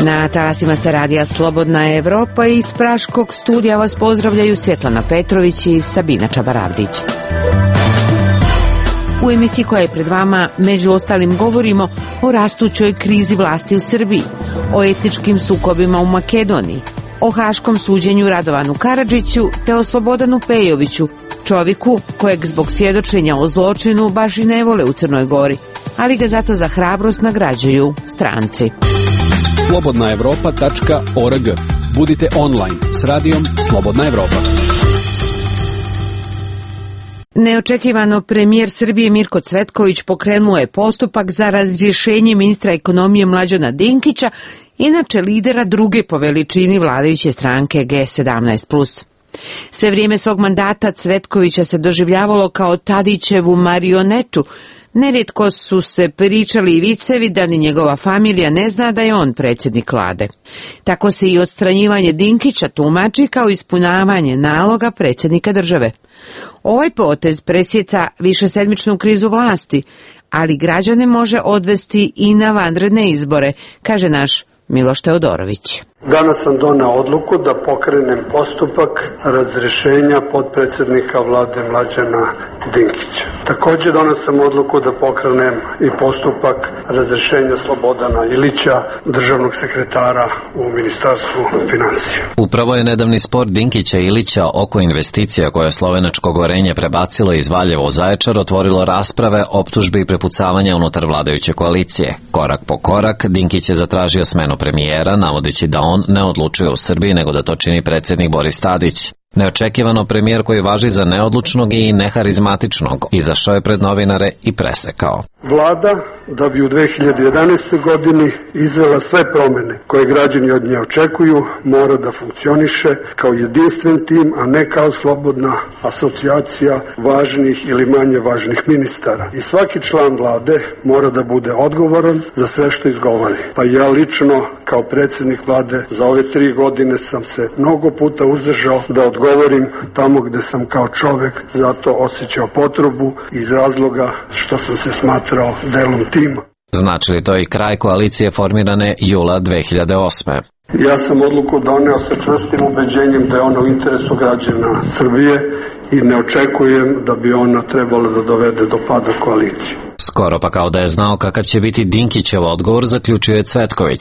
Na talasima se radija Slobodna Evropa i iz praškog studija vas pozdravljaju Svjetlana Petrović i Sabina Čabaravdić. U emisiji koja je pred vama među ostalim govorimo o rastućoj krizi vlasti u Srbiji, o etničkim sukobima u Makedoniji, o haškom suđenju Radovanu Karadžiću te o Slobodanu Pejoviću, čovjeku kojeg zbog svjedočenja o zločinu baš i ne vole u Crnoj Gori, ali ga zato za hrabrost nagrađuju stranci. Slobodnaevropa.org. Budite online s radijom Slobodna Evropa. Neočekivano premijer Srbije Mirko Cvetković pokrenuo je postupak za razrješenje ministra ekonomije Mlađana Dinkića, inače lidera druge po veličini vladajuće stranke G17+. Sve vrijeme svog mandata Cvetkovića se doživljavalo kao Tadićevu marionetu. Nerijetko su se pričali i vicevi da ni njegova familija ne zna da je on predsjednik vlade. Tako se i odstranjivanje Dinkića tumači kao ispunjavanje naloga predsjednika države. Ovaj potez presjeca višesedmičnu krizu vlasti, ali građane može odvesti i na vanredne izbore, kaže naš Miloš Teodorović. Danas sam doneo odluku da pokrenem postupak razrješenja potpredsjednika vlade Mlađana Dinkića. Također doneo sam odluku da pokrenem i postupak razrješenja Slobodana Ilića, državnog sekretara u Ministarstvu financija. Upravo je nedavni spor Dinkića i Ilića oko investicija koje je slovenačko gorenje prebacilo iz Valjeva u Zaječar otvorilo rasprave, optužbe i prepucavanja unutar vladajuće koalicije. Korak po korak, Dinkić je zatražio smenu premijera, navodeći da on ne odlučuje u Srbiji, nego da to čini predsjednik Boris Tadić. Neočekivano premijer koji važi za neodlučnog i neharizmatičnog izašao je pred novinare i presekao. Vlada, da bi u 2011. godini izvela sve promjene koje građani od nje očekuju, mora da funkcioniše kao jedinstven tim, a ne kao slobodna asocijacija važnih ili manje važnih ministara. I svaki član vlade mora da bude odgovoran za sve što izgovori. Pa ja lično, kao predsjednik vlade, za ove 3 godine sam se mnogo puta uzdržao da odgovorim tamo gde sam kao čovjek zato osjećao potrebu iz razloga što sam se smatrao delom tima. Znači li to i kraj koalicije formirane jula 2008. Ja sam odluku doneo sa čvrstim ubeđenjem da je ona u interesu građana Srbije i ne očekujem da bi ona trebala da dovede do pada koalicije. Skoro pa kao da je znao kakav će biti Dinkićev odgovor, zaključio je Cvetković.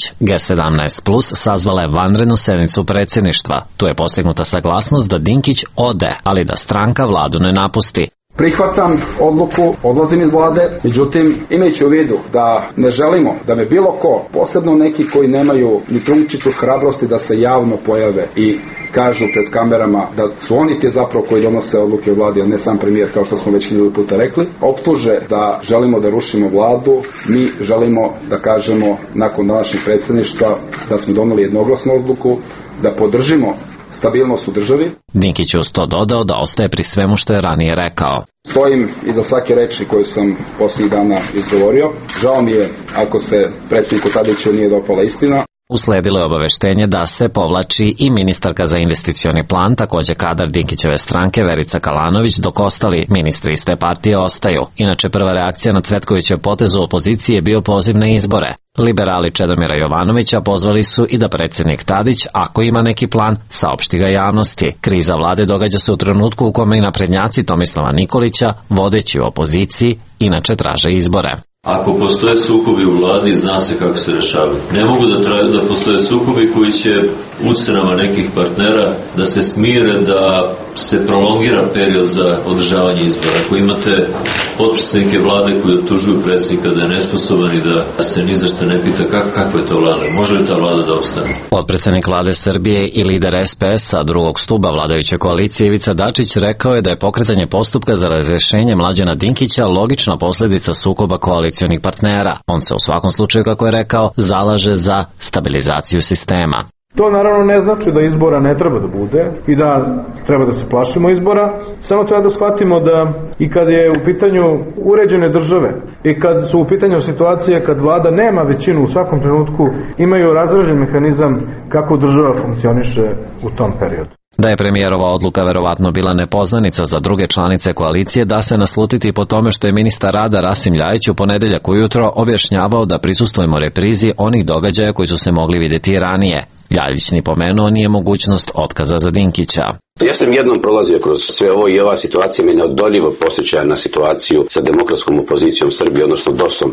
G17+ sazvala je vanrednu sednicu predsjedništva. Tu je postignuta saglasnost da Dinkić ode, ali da stranka vladu ne napusti. Prihvatam odluku, odlazim iz vlade, međutim, imajući u vidu da ne želimo da me bilo ko, posebno neki koji nemaju ni trunčicu hrabrosti da se javno pojave i kažu pred kamerama da su oni ti zapravo koji donose odluke u vladi, a ne sam premijer, kao što smo već 1000 puta rekli, optuže da želimo da rušimo vladu. Mi želimo da kažemo nakon današnjeg predsjedništva da smo doneli jednoglasnu odluku, da podržimo stabilnost u državi. Dinkić je uz to dodao da ostaje pri svemu što je ranije rekao. Stojim iza svake reči koju sam posljednjih dana izgovorio. Žao mi je ako se predsjedniku Tadiću nije dopala istina. Usledilo je obaveštenje da se povlači i ministarka za investicioni plan, također kadar Dinkićeve stranke Verica Kalanović, dok ostali ministri iz te partije ostaju. Inače, prva reakcija na Cvetkovićev potez u opoziciji je bio poziv na izbore. Liberali Čedomira Jovanovića pozvali su i da predsjednik Tadić, ako ima neki plan, saopšti ga javnosti. Kriza vlade događa se u trenutku u kome i naprednjaci Tomislava Nikolića, vodeći u opoziciji, inače traže izbore. Ako postoje sukobi u vladi, zna se kako se rešavaju. Ne mogu da traju da postoje sukobi koji će ucenama nekih partnera da se smire, da se prolongira period za održavanje izbora. Ako imate potpredsjednike vlade koji optužuju predsjednika da je nesposoban i da se ni za šta ne pita kakva je to vlada, može li ta vlada da opstane? Potpredsjednik vlade Srbije i lider SPS-a drugog stuba vladajuće koalicije Ivica Dačić rekao je da je pokretanje postupka za razrješenje Mlađana Dinkića logična posljedica sukoba koalicionih partnera. On se u svakom slučaju, kako je rekao, zalaže za stabilizaciju sistema. To naravno ne znači da izbora ne treba da bude i da treba da se plašimo izbora, samo treba da shvatimo da i kad je u pitanju uređene države i kad su u pitanju situacije kad vlada nema većinu u svakom trenutku, imaju razrađen mehanizam kako država funkcioniše u tom periodu. Da je premijerova odluka verovatno bila nepoznanica za druge članice koalicije, da se naslutiti po tome što je ministar rada Rasim Ljajić u ponedeljak ujutro objašnjavao da prisustvujemo reprizi onih događaja koji su se mogli vidjeti i ranije. Ljajić ni pomenuo nije mogućnost otkaza za Dinkića. Ja sam jednom prolazio kroz sve ovo i ova situacija me neodoljivo posjeća na situaciju sa demokratskom opozicijom Srbije, odnosno DOS-om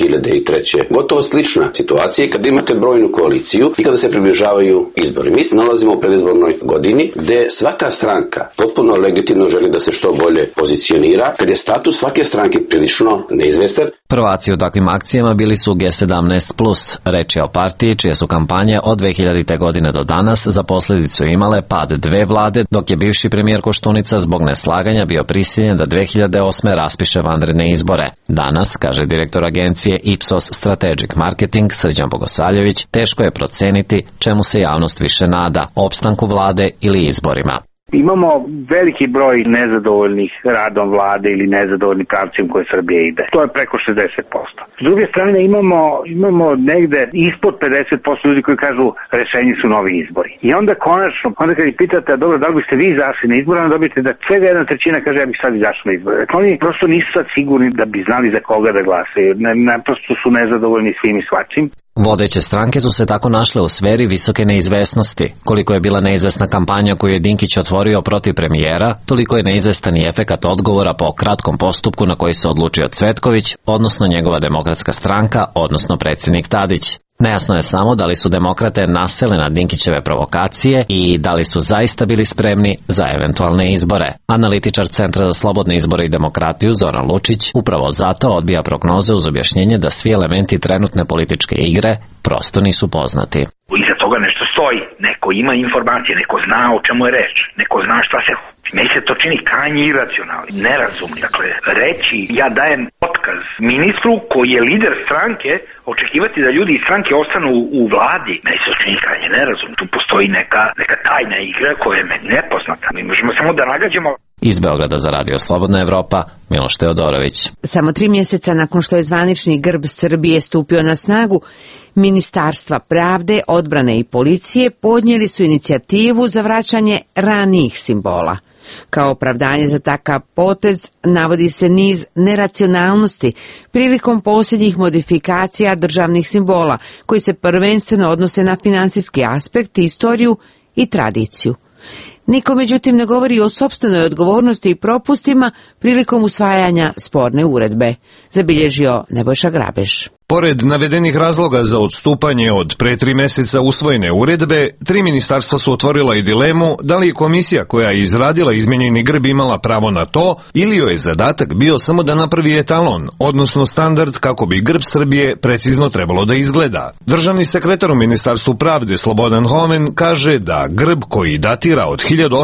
2003. Gotovo slična situacija i kada imate brojnu koaliciju i kada se približavaju izbori. Mi se nalazimo u predizbornoj godini gde svaka stranka potpuno legitimno želi da se što bolje pozicionira, kad je status svake stranke prilično neizvestan. Prvaci u takvim akcijama bili su G17+, reč je o partiji čije su kampanje od 2000. godine do danas za posljedicu imale pad dve vlade, dok je bivši premijer Koštunica zbog neslaganja bio prisiljen da 2008. raspiše vanredne izbore. Danas, kaže direktor agencije Ipsos Strategic Marketing Srđan Bogosavljević, teško je proceniti čemu se javnost više nada, opstanku vlade ili izborima. Imamo veliki broj nezadovoljnih radom vlade ili nezadovoljnih pravcem koje Srbije ide. To je preko 60%. S druge strane imamo negde ispod 50% ljudi koji kažu rešenji su novi izbori. I onda konačno, kad ih pitate, dobro, da li biste vi izašli na izbore, onda dobijete da svega 1/3 kaže ja bih sad izašao na izbore. Dakle, oni prosto nisu sad sigurni da bi znali za koga da glasaju. Naprosto su nezadovoljni svim i svačim. Vodeće stranke su se tako našle u sferi visoke neizvesnosti. Koliko je bila neizvesna kampanja koju je Dinkić otvorio protiv premijera, toliko je neizvestan i efekat odgovora po kratkom postupku na koji se odlučio Cvetković, odnosno njegova demokratska stranka, odnosno predsjednik Tadić. Nejasno je samo da li su demokrate nasele na Dinkićeve provokacije i da li su zaista bili spremni za eventualne izbore. Analitičar Centra za slobodne izbore i demokratiju Zoran Lučić upravo zato odbija prognoze uz objašnjenje da svi elementi trenutne političke igre prosto nisu poznati. Iza toga nešto stoji, neko ima informacije, neko zna o čemu je reč, neko zna šta se meni se to čini krajnje iracionalno, nerazumno. Dakle, reći ja dajem otkaz ministru koji je lider stranke, očekivati da ljudi iz stranke ostanu u vladi, meni se to čini krajnje nerazumno. Tu postoji neka tajna igra koja je meni nepoznata. Mi možemo samo da nagađamo. Iz Beograda za Radio Slobodna Evropa, Miloš Teodorović. Samo 3 mjeseca nakon što je zvanični grb Srbije stupio na snagu, Ministarstva pravde, odbrane i policije podnijeli su inicijativu za vraćanje ranijih simbola. Kao opravdanje za takav potez navodi se niz neracionalnosti prilikom posljednjih modifikacija državnih simbola, koji se prvenstveno odnose na financijski aspekt, istoriju i tradiciju. Niko međutim ne govori o sopstvenoj odgovornosti i propustima prilikom usvajanja sporne uredbe, zabilježio Nebojša Grabež. Pored navedenih razloga za odstupanje od pre 3 mjeseca usvojene uredbe, 3 ministarstva su otvorila i dilemu da li je komisija koja je izradila izmijenjeni grb imala pravo na to ili joj je zadatak bio samo da napravi etalon, odnosno standard kako bi grb Srbije precizno trebalo da izgleda. Državni sekretar u Ministarstvu pravde Slobodan Homen kaže da grb koji datira od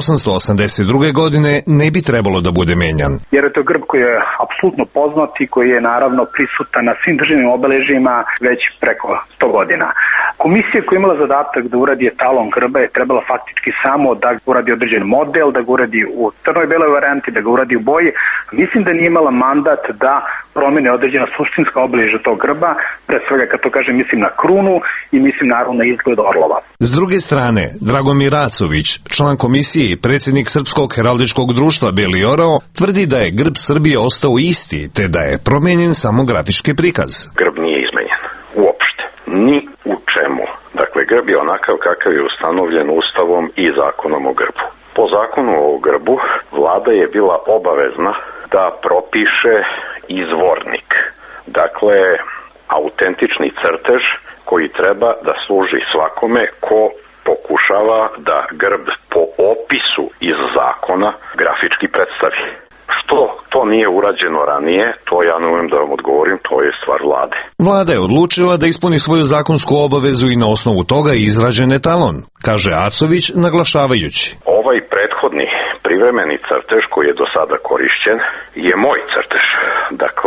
1882. godine ne bi trebalo da bude menjan. Jer je to grb koji je apsolutno poznat i koji je naravno prisutan na svim državnim obeležjima već preko 100 godina. Komisija koja je imala zadatak da uradi etalon grba je trebala faktički samo da uradi određen model, da ga uradi u crnoj beloj varijanti, da ga uradi u boji. Mislim da nije imala mandat da promene određena suštinska obeležja tog grba, pre svega kad to kažem mislim na krunu i mislim naravno na izgled orlova. S druge strane, Dragomir Racović, član komisije i predsjednik Srpskog heraldičkog društva Beli Orao, tvrdi da je grb Srbije ostao isti, te da je promijenjen samo grafički prikaz. Grb nije izmenjen, uopšte, ni u čemu. Dakle, grb je onakav kakav je ustanovljen Ustavom i Zakonom o grbu. Po Zakonu o grbu, vlada je bila obavezna da propiše izvornik. Dakle, autentični crtež koji treba da služi svakome ko pokušava da grb po opisu iz zakona grafički predstavi. Što to nije urađeno ranije, to ja ne umem da vam odgovorim, to je stvar vlade. Vlada je odlučila da ispuni svoju zakonsku obavezu i na osnovu toga je izrađen etalon, kaže Acović naglašavajući. Ovaj prethodni privremeni crtež koji je do sada korišćen je moj crtež. Dakle,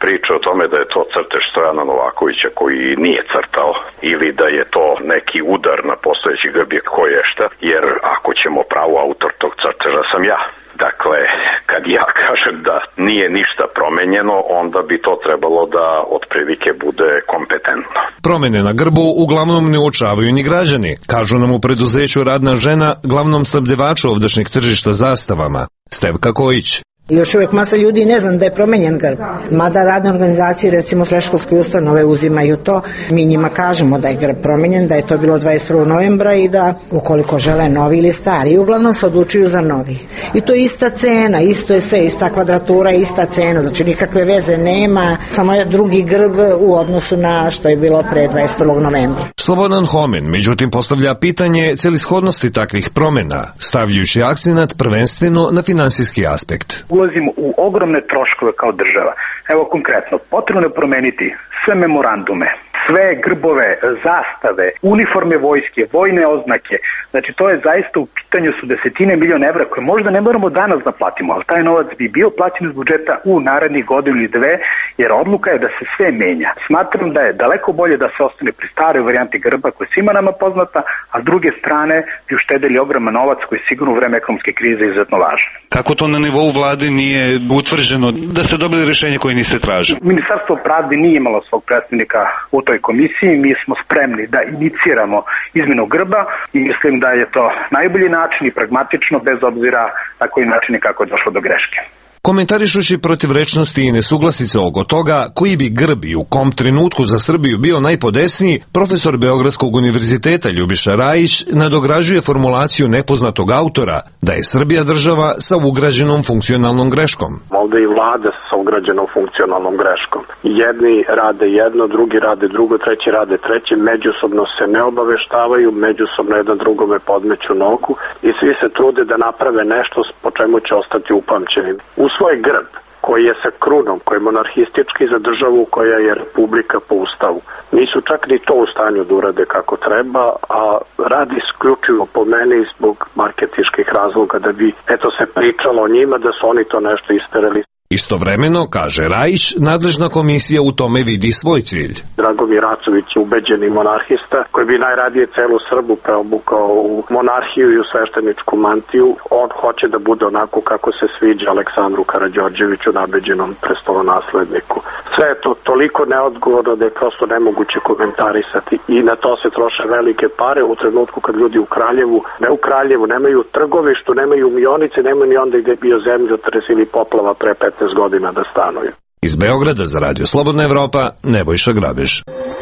priče o tome da je to crtež Stojana Novakovića koji nije crtao ili da je to neki udar na postojeći grb je koje šta, jer ako ćemo pravo autor tog crteža sam ja. Dakle, kad ja kažem da nije ništa promenjeno, onda bi to trebalo da otprilike bude kompetentno. Promene na grbu uglavnom ne uočavaju ni građani, kažu nam u preduzeću Radna žena, glavnom snabdevaču ovdašnjeg tržišta zastavama, Stevka Kojić. Još uvijek masa ljudi ne znam da je promenjen grb. Mada radne organizacije, recimo predškolske ustanove, uzimaju to. Mi njima kažemo da je grb promenjen, da je to bilo 21. novembra i da ukoliko žele novi ili stari, uglavnom se odlučuju za novi. I to je ista cena, isto je sve, ista kvadratura, ista cena, znači nikakve veze nema, samo je drugi grb u odnosu na što je bilo pre 21. novembra. Slobodan Homen, međutim, postavlja pitanje celishodnosti takvih promena, stavljajući akcenat prvenstveno na finansijski aspekt. Ulazimo u ogromne troškove kao država. Evo konkretno, potrebno je promeniti sve memorandume, sve grbove, zastave, uniforme vojske, vojne oznake. Znači to je zaista u pitanju su desetine miliona evra koje možda ne moramo danas da platimo, ali taj novac bi bio plaćen iz budžeta u narednih godinu ili dve, jer odluka je da se sve menja. Smatram da je daleko bolje da se ostane pri staroj varijanti grba koja je svima nama poznata, a s druge strane bi uštedeli ogroman novac koji je sigurno u vreme ekonomske krize izuzetno važan. Kako to na nivou vlade nije utvrđeno da ste dobili rješenje koje niste tražili? Ministarstvo pravde nije imalo svog predstavnika u toj komisiji, mi smo spremni da iniciramo izmenu grba i mislim da je to najbolji način i pragmatično bez obzira na koji način i kako je došlo do greške. Komentarišući protivrečnosti i nesuglasice oko toga koji bi grb i u kom trenutku za Srbiju bio najpodesniji, profesor Beogradskog univerziteta Ljubiša Rajić nadograđuje formulaciju nepoznatog autora da je Srbija država sa ugrađenom funkcionalnom greškom. Ovde i vlada sa ugrađenom funkcionalnom greškom. Jedni rade jedno, drugi rade drugo, treći rade treće, međusobno se ne obaveštavaju, međusobno jedan drugome podmeću nogu i svi se trude da naprave nešto po čemu će ostati upamćeni. U svoj grb, koji je sa krunom, koji je monarhistički za državu koja je republika po ustavu. Nisu čak ni to u stanju da urade kako treba, a radi isključivo po meni zbog marketinških razloga da bi se pričalo o njima da su oni to nešto isterali. Istovremeno, kaže Rajić, nadležna komisija u tome vidi svoj cilj. Dragomir Racović je ubeđeni monarhista koji bi najradije celu Srbu preobukao u monarhiju i u svešteničku mantiju. On hoće da bude onako kako se sviđa Aleksandru Karađorđeviću, nabeđenom prestolonasledniku. Sve je to toliko neodgovorno da je prosto nemoguće komentarisati i na to se troše velike pare u trenutku kad ljudi u Kraljevu, ne u Kraljevu, nemaju trgovištu, nemaju mionice, nemaju ni onda gde je bio zemljotres ili poplava pre 15 godina da stanuju. Iz Beograda za Radio Slobodna Evropa, Nebojša Grabež.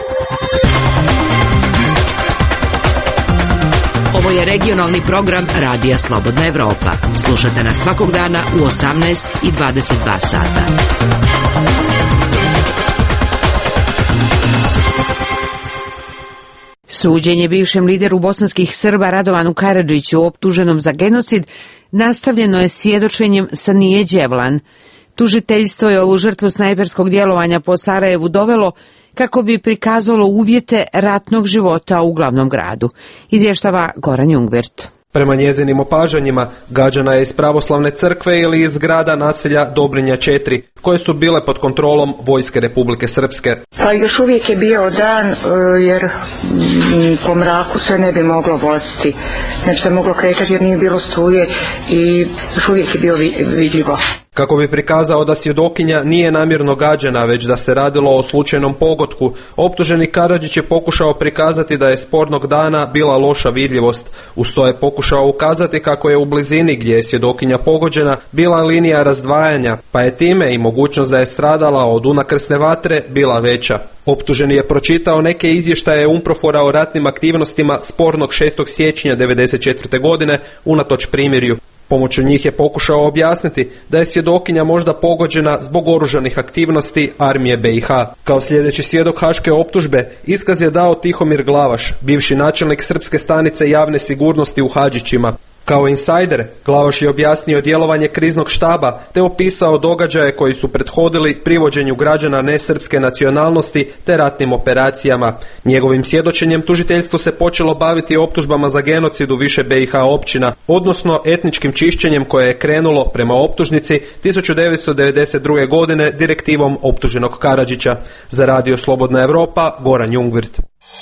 Ovo je regionalni program Radija Slobodna Evropa. Slušate nas svakog dana u 18 i 22 sata. Suđenje bivšem lideru bosanskih Srba Radovanu Karadžiću optuženom za genocid nastavljeno je svjedočenjem Sanije Đevlan. Tužiteljstvo je ovu žrtvu snajperskog djelovanja po Sarajevu dovelo kako bi prikazalo uvjete ratnog života u glavnom gradu, izvještava Goran Jungwirth. Prema njezinim opažanjima, gađana je iz pravoslavne crkve ili iz grada naselja Dobrinja 4, koje su bile pod kontrolom Vojske Republike Srpske. Pa još uvijek je bio dan, jer po mraku se ne bi moglo voziti, ne bi se moglo kretati jer nije bilo struje i još uvijek je bio vidljivo. Kako bi prikazao da svjedokinja nije namjerno gađana, već da se radilo o slučajnom pogodku, optuženi Karadžić je pokušao prikazati da je spornog dana bila loša vidljivost. Uz to je pokušao ukazati kako je u blizini gdje je svjedokinja pogođena bila linija razdvajanja, pa je time i mogućnost da je stradala od unakrsne vatre bila veća. Optuženi je pročitao neke izvještaje UNPROFOR-a o ratnim aktivnostima spornog 6. siječnja 1994. godine unatoč primirju. Pomoću njih je pokušao objasniti da je svjedokinja možda pogođena zbog oružanih aktivnosti armije BiH. Kao sljedeći svjedok haške optužbe iskaz je dao Tihomir Glavaš, bivši načelnik srpske stanice javne sigurnosti u Hadžićima. Kao insajder, Glavaš je objasnio djelovanje kriznog štaba te opisao događaje koji su prethodili privođenju građana nesrpske nacionalnosti te ratnim operacijama. Njegovim svjedočenjem tužiteljstvo se počelo baviti optužbama za genocid u više BiH općina, odnosno etničkim čišćenjem koje je krenulo prema optužnici 1992. godine direktivom optuženog Karadžića. Za Radio Slobodna Evropa, Goran Jungwirth.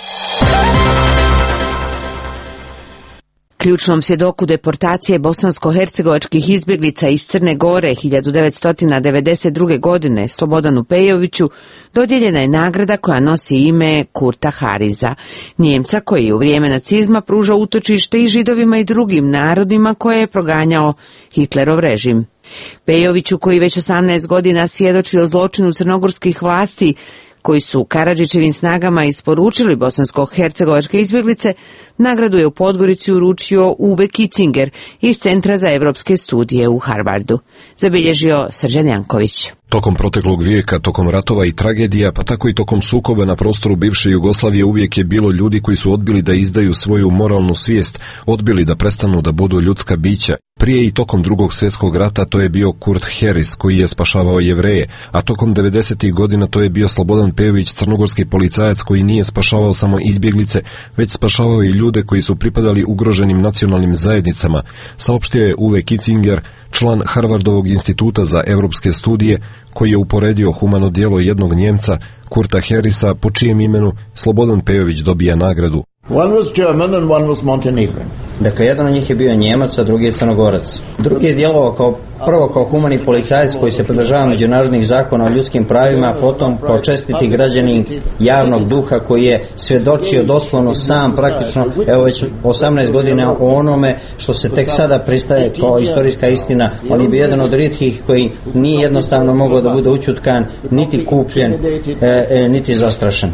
Ključnom svjedoku deportacije bosansko-hercegovačkih izbjeglica iz Crne Gore 1992. godine, Slobodanu Pejoviću, dodijeljena je nagrada koja nosi ime Kurta Hariza, Njemca koji je u vrijeme nacizma pružao utočište i Židovima i drugim narodima koje je proganjao Hitlerov režim. Pejoviću, koji već 18 godina svjedoči o zločinu crnogorskih vlasti, koji su Karadžićevim snagama isporučili bosansko-hercegovačke izbjeglice, nagradu je u Podgorici uručio Uwe Kitzinger iz Centra za evropske studije u Harvardu. Zabilježio Srđan Janković. Tokom proteklog vijeka, tokom ratova i tragedija, pa tako i tokom sukoba na prostoru bivše Jugoslavije uvijek je bilo ljudi koji su odbili da izdaju svoju moralnu svijest, odbili da prestanu da budu ljudska bića. Prije i tokom Drugog svjetskog rata to je bio Kurt Harris koji je spašavao Jevreje, a tokom 90. godina to je bio Slobodan Pejović, crnogorski policajac koji nije spašavao samo izbjeglice, već spašavao i ljude koji su pripadali ugroženim nacionalnim zajednicama, saopštio je Uwe Kitzinger, član Harvardovog instituta za evropske studije, koji je uporedio humano djelo jednog Njemca, Kurta Harrisa, po čijem imenu Slobodan Pejović dobija nagradu. One was German and one was Montenegrin. Dakle, jedan od njih je bio Njemac, a drugi je Crnogorac. Drugi je djelovao prvo kao humani policajac koji se pridržava međunarodnih zakona o ljudskim pravima, potom kao čestiti građanin javnog duha koji je svjedočio doslovno sam praktično, evo već 18 godina o onome što se tek sada pristaje kao istorijska istina. On je bio jedan od rijetkih koji nije jednostavno mogao da bude učutkan, niti kupljen, niti zastrašen.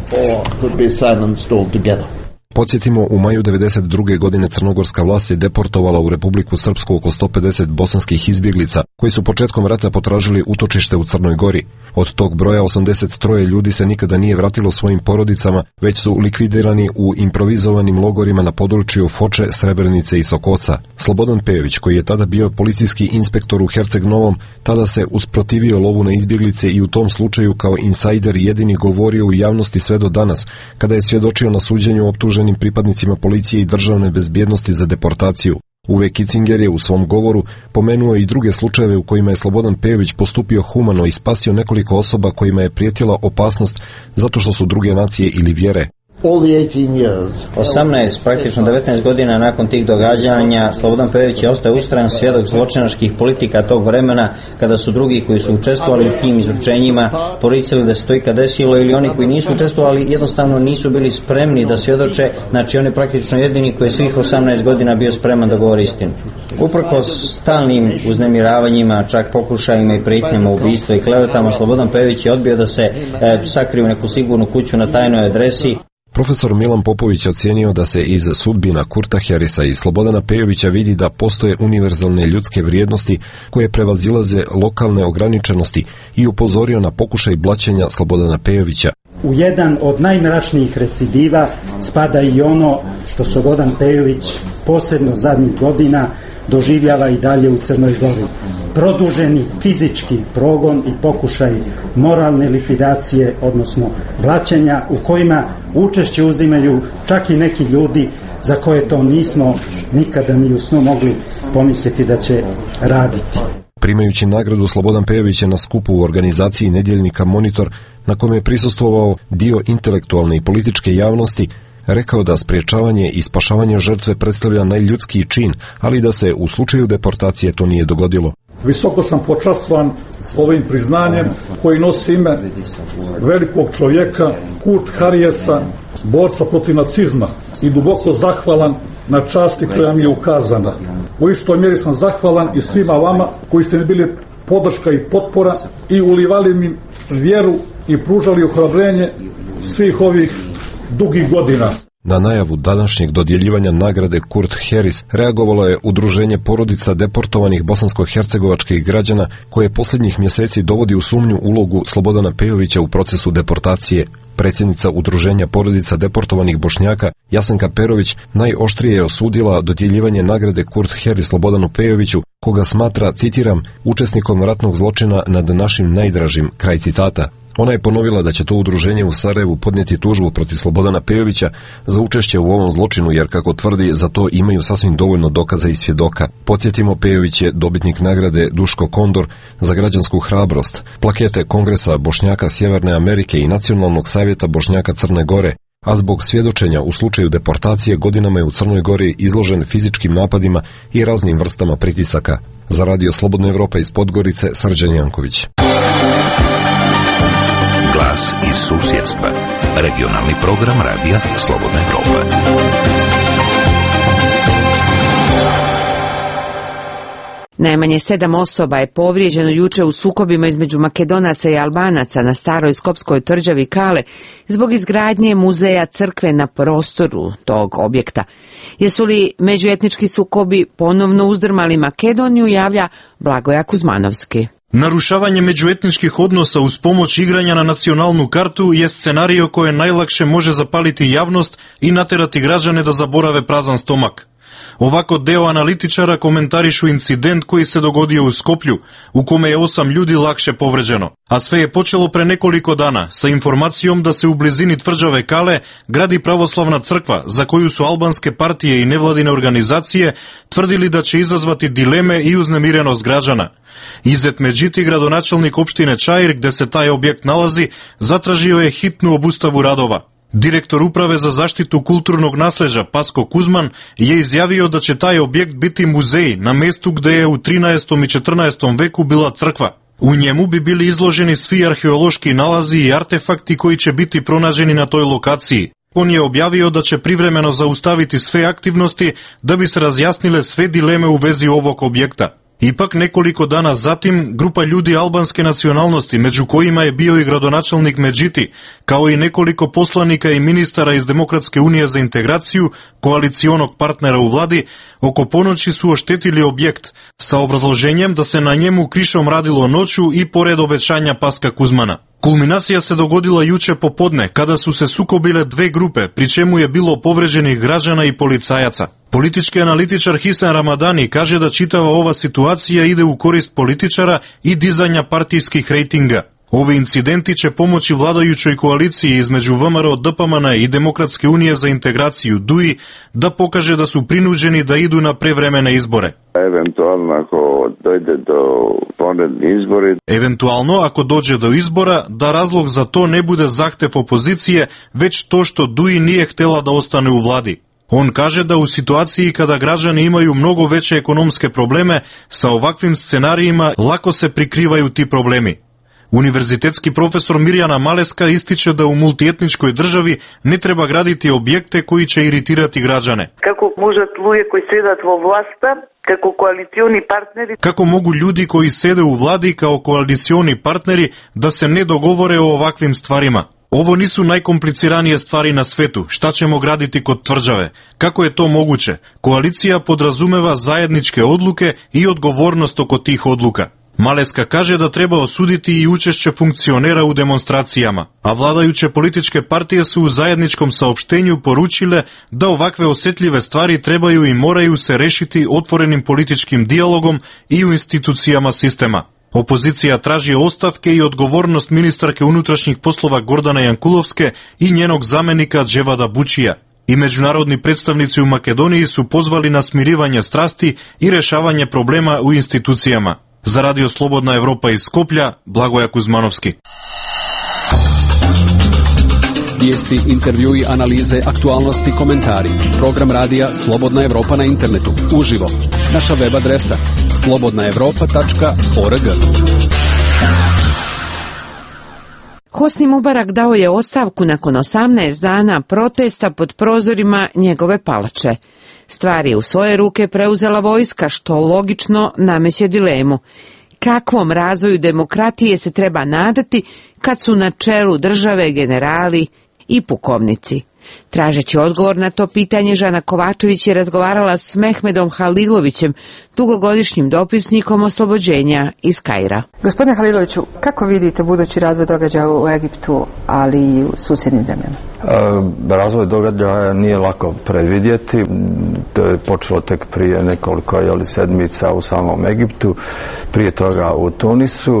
Podsjetimo, u maju 1992. godine crnogorska vlast je deportovala u Republiku Srpsku oko 150 bosanskih izbjeglica, koji su početkom rata potražili utočište u Crnoj Gori. Od tog broja 83 ljudi se nikada nije vratilo svojim porodicama, već su likvidirani u improvizovanim logorima na području Foče, Srebrenice i Sokoca. Slobodan Pejović, koji je tada bio policijski inspektor u Herceg Novom, tada se usprotivio lovu na izbjeglice i u tom slučaju kao insajder jedini govorio u javnosti sve do danas, kada je svjedočio na suđenju optuženim pripadnicima policije i državne bezbjednosti za deportaciju. Uwe Kitzinger je u svom govoru pomenuo i druge slučajeve u kojima je Slobodan Pejović postupio humano i spasio nekoliko osoba kojima je prijetila opasnost zato što su druge nacije ili vjere. 18, praktično 19 godina nakon tih događanja, Slobodan Pejović je ostao ustrajan svjedok zločinačkih politika tog vremena, kada su drugi koji su učestvovali u tim izručenjima poricali da se to ikad desilo, ili oni koji nisu učestvovali jednostavno nisu bili spremni da svjedoče. Znači on je praktično jedini koji je svih 18 godina bio spreman da govori istinu. Uprkos stalnim uznemiravanjima, čak pokušajima i prijetnjama ubistva i klevetama, Slobodan Pejović je odbio da se sakrije u neku sigurnu kuću na tajnoj adresi. Profesor Milan Popović ocenio da se iz sudbina Kurta Harrisa i Slobodana Pejovića vidi da postoje univerzalne ljudske vrijednosti koje prevazilaze lokalne ograničenosti i upozorio na pokušaj blaćenja Slobodana Pejovića. U jedan od najmračnijih recidiva spada i ono što Slobodan Pejović posebno zadnjih godina doživljava i dalje u Crnoj Gori. Produženi fizički progon i pokušaj moralne likvidacije, odnosno blaćenja, u kojima učešće uzimaju čak i neki ljudi za koje to nismo nikada ni u snu mogli pomisliti da će raditi. Primajući nagradu, Slobodan Pejović je na skupu u organizaciji nedjeljnika Monitor, na kome je prisustvovao dio intelektualne i političke javnosti, rekao da spriječavanje i spašavanje žrtve predstavlja najljudskiji čin, ali da se u slučaju deportacije to nije dogodilo. Visoko sam počastvan ovim priznanjem koji nosi ime velikog čovjeka Kurt Harrijesa, borca protiv nacizma, i duboko zahvalan na časti koja mi je ukazana. U istoj mjeri sam zahvalan i svima vama koji ste mi bili podrška i potpora i ulivali mi vjeru i pružali ohrabrenje svih ovih dugih godina. Na najavu današnjeg dodjeljivanja nagrade Kurt Harris reagovalo je Udruženje porodica deportovanih bosansko-hercegovačkih građana koje posljednjih mjeseci dovodi u sumnju ulogu Slobodana Pejovića u procesu deportacije. Predsjednica Udruženja porodica deportovanih Bošnjaka Jasenka Perović najoštrije je osudila dodjeljivanje nagrade Kurt Harris Slobodanu Pejoviću, koga smatra, citiram, učesnikom ratnog zločina nad našim najdražim, kraj citata. Ona je ponovila da će to udruženje u Sarajevu podnijeti tužbu protiv Slobodana Pejovića za učešće u ovom zločinu, jer kako tvrdi, za to imaju sasvim dovoljno dokaza i svjedoka. Podsjetimo, Pejović je dobitnik nagrade Duško Kondor za građansku hrabrost, plakete Kongresa Bošnjaka Sjeverne Amerike i Nacionalnog savjeta Bošnjaka Crne Gore, a zbog svjedočenja u slučaju deportacije godinama je u Crnoj Gori izložen fizičkim napadima i raznim vrstama pritisaka. Za Radio Slobodna Evropa iz Podgorice, Srđan Janković. Glas iz susjedstva. Regionalni program Radija Slobodna Evropa. Najmanje 7 osoba je povrijeđeno juče u sukobima između Makedonaca i Albanaca na staroj skopskoj tvrđavi Kale zbog izgradnje muzeja crkve na prostoru tog objekta. Jesu li međuetnički sukobi ponovno uzdrmali Makedoniju, javlja Blagoja Kuzmanovski. Narušavanje međuetničkih odnosa uz pomoć igranja na nacionalnu kartu je scenario koje najlakše može zapaliti javnost i naterati građane da zaborave prazan stomak. Ovako deo analitičara komentarišu incident koji se dogodio u Skoplju, u kome je 8 ljudi lakše povređeno. A sve je počelo pre nekoliko dana sa informacijom da se u blizini tvrđave Kale gradi pravoslavna crkva za koju su albanske partije i nevladine organizacije tvrdili da će izazvati dileme i uznemirenost građana. Izet Međiti, gradonačelnik opštine Čair, gde se taj objekt nalazi, zatražio je hitnu obustavu radova. Direktor Uprave za zaštitu kulturnog nasleđa Pasko Kuzman je izjavio da će taj objekt biti muzej na mestu gde je u 13. i 14. veku bila crkva. U njemu bi bili izloženi svi arheološki nalazi i artefakti koji će biti pronađeni na toj lokaciji. On je objavio da će privremeno zaustaviti sve aktivnosti da bi se razjasnile sve dileme u vezi ovog objekta. Ipak nekoliko dana zatim, grupa ljudi albanske nacionalnosti, među kojima je bio i gradonačelnik Međiti, kao i nekoliko poslanika i ministara iz Demokratske unije za integraciju, koalicionog partnera u vladi, oko ponoći su oštetili objekt, sa obrazloženjem da se na njemu krišom radilo noću i pored obećanja Paska Kuzmana. Kulminacija se dogodila juče popodne, kada su se sukobile dve grupe, pri čemu je bilo povređenih građana i policajaca. Politički analitičar Hisan Ramadani kaže da čitava ova situacija ide u korist političara i dizanja partijskih rejtinga. Ovi incidenti će pomoći vladajućoj koaliciji između VMRO DPMN i Demokratske unije za integraciju DUI da pokaže da su prinuđeni da idu na prevremene izbore. Eventualno ako dođe do ponovnih izbora. Eventualno ako dođe do izbora, da razlog za to ne bude zahtev opozicije, već to što DUI nije htjela da ostane u vladi. On kaže da u situaciji kada građani imaju mnogo veće ekonomske probleme, sa ovakvim scenarijima lako se prikrivaju ti problemi. Univerzitetski profesor Mirjana Maleska ističe da u multietničkoj državi ne treba graditi objekte koji će iritirati građane. Kako možat luje koji sedat vo vlasta, kako koalicioni partneri... Kako mogu ljudi koji sede u vladi kao koalicioni partneri da se ne dogovore o ovakvim stvarima? Ovo nisu najkompliciranije stvari na svetu. Šta ćemo graditi kod tvrđave? Kako je to moguće? Koalicija podrazumeva zajedničke odluke i odgovornost oko tih odluka. Maleska kaže da treba osuditi i učešće funkcionera u demonstracijama, a vladajuće političke partije su u zajedničkom saopštenju poručile da ovakve osjetljive stvari trebaju i moraju se rešiti otvorenim političkim dijalogom i u institucijama sistema. Opozicija traži ostavke i odgovornost ministarke unutrašnjih poslova Gordana Jankulovske i njenog zamenika Dževada Bučija. I međunarodni predstavnici u Makedoniji su pozvali na smirivanje strasti i rešavanje problema u institucijama. Za Radio Slobodna Evropa iz Skoplja, Blagoja Kuzmanovski. Vijesti, intervjui, analize, aktualnosti, komentari. Program radija Slobodna Evropa na internetu. Uživo. Naša web adresa slobodnaevropa.org. Hosni Mubarak dao je ostavku nakon 18 dana protesta pod prozorima njegove palače. Stvar je u svoje ruke preuzela vojska, što logično nameće dilemu. Kakvom razvoju demokratije se treba nadati kad su na čelu države generali i pukovnici? Tražeći odgovor na to pitanje, Žana Kovačević je razgovarala s Mehmedom Halilovićem, dugogodišnjim dopisnikom oslobođenja iz Kaira. Gospodine Haliloviću, kako vidite budući razvoj događaja u Egiptu, ali i u susjednim zemljama? Razvoj događaja nije lako predvidjeti. To je počelo tek prije nekoliko sedmica u samom Egiptu, prije toga u Tunisu.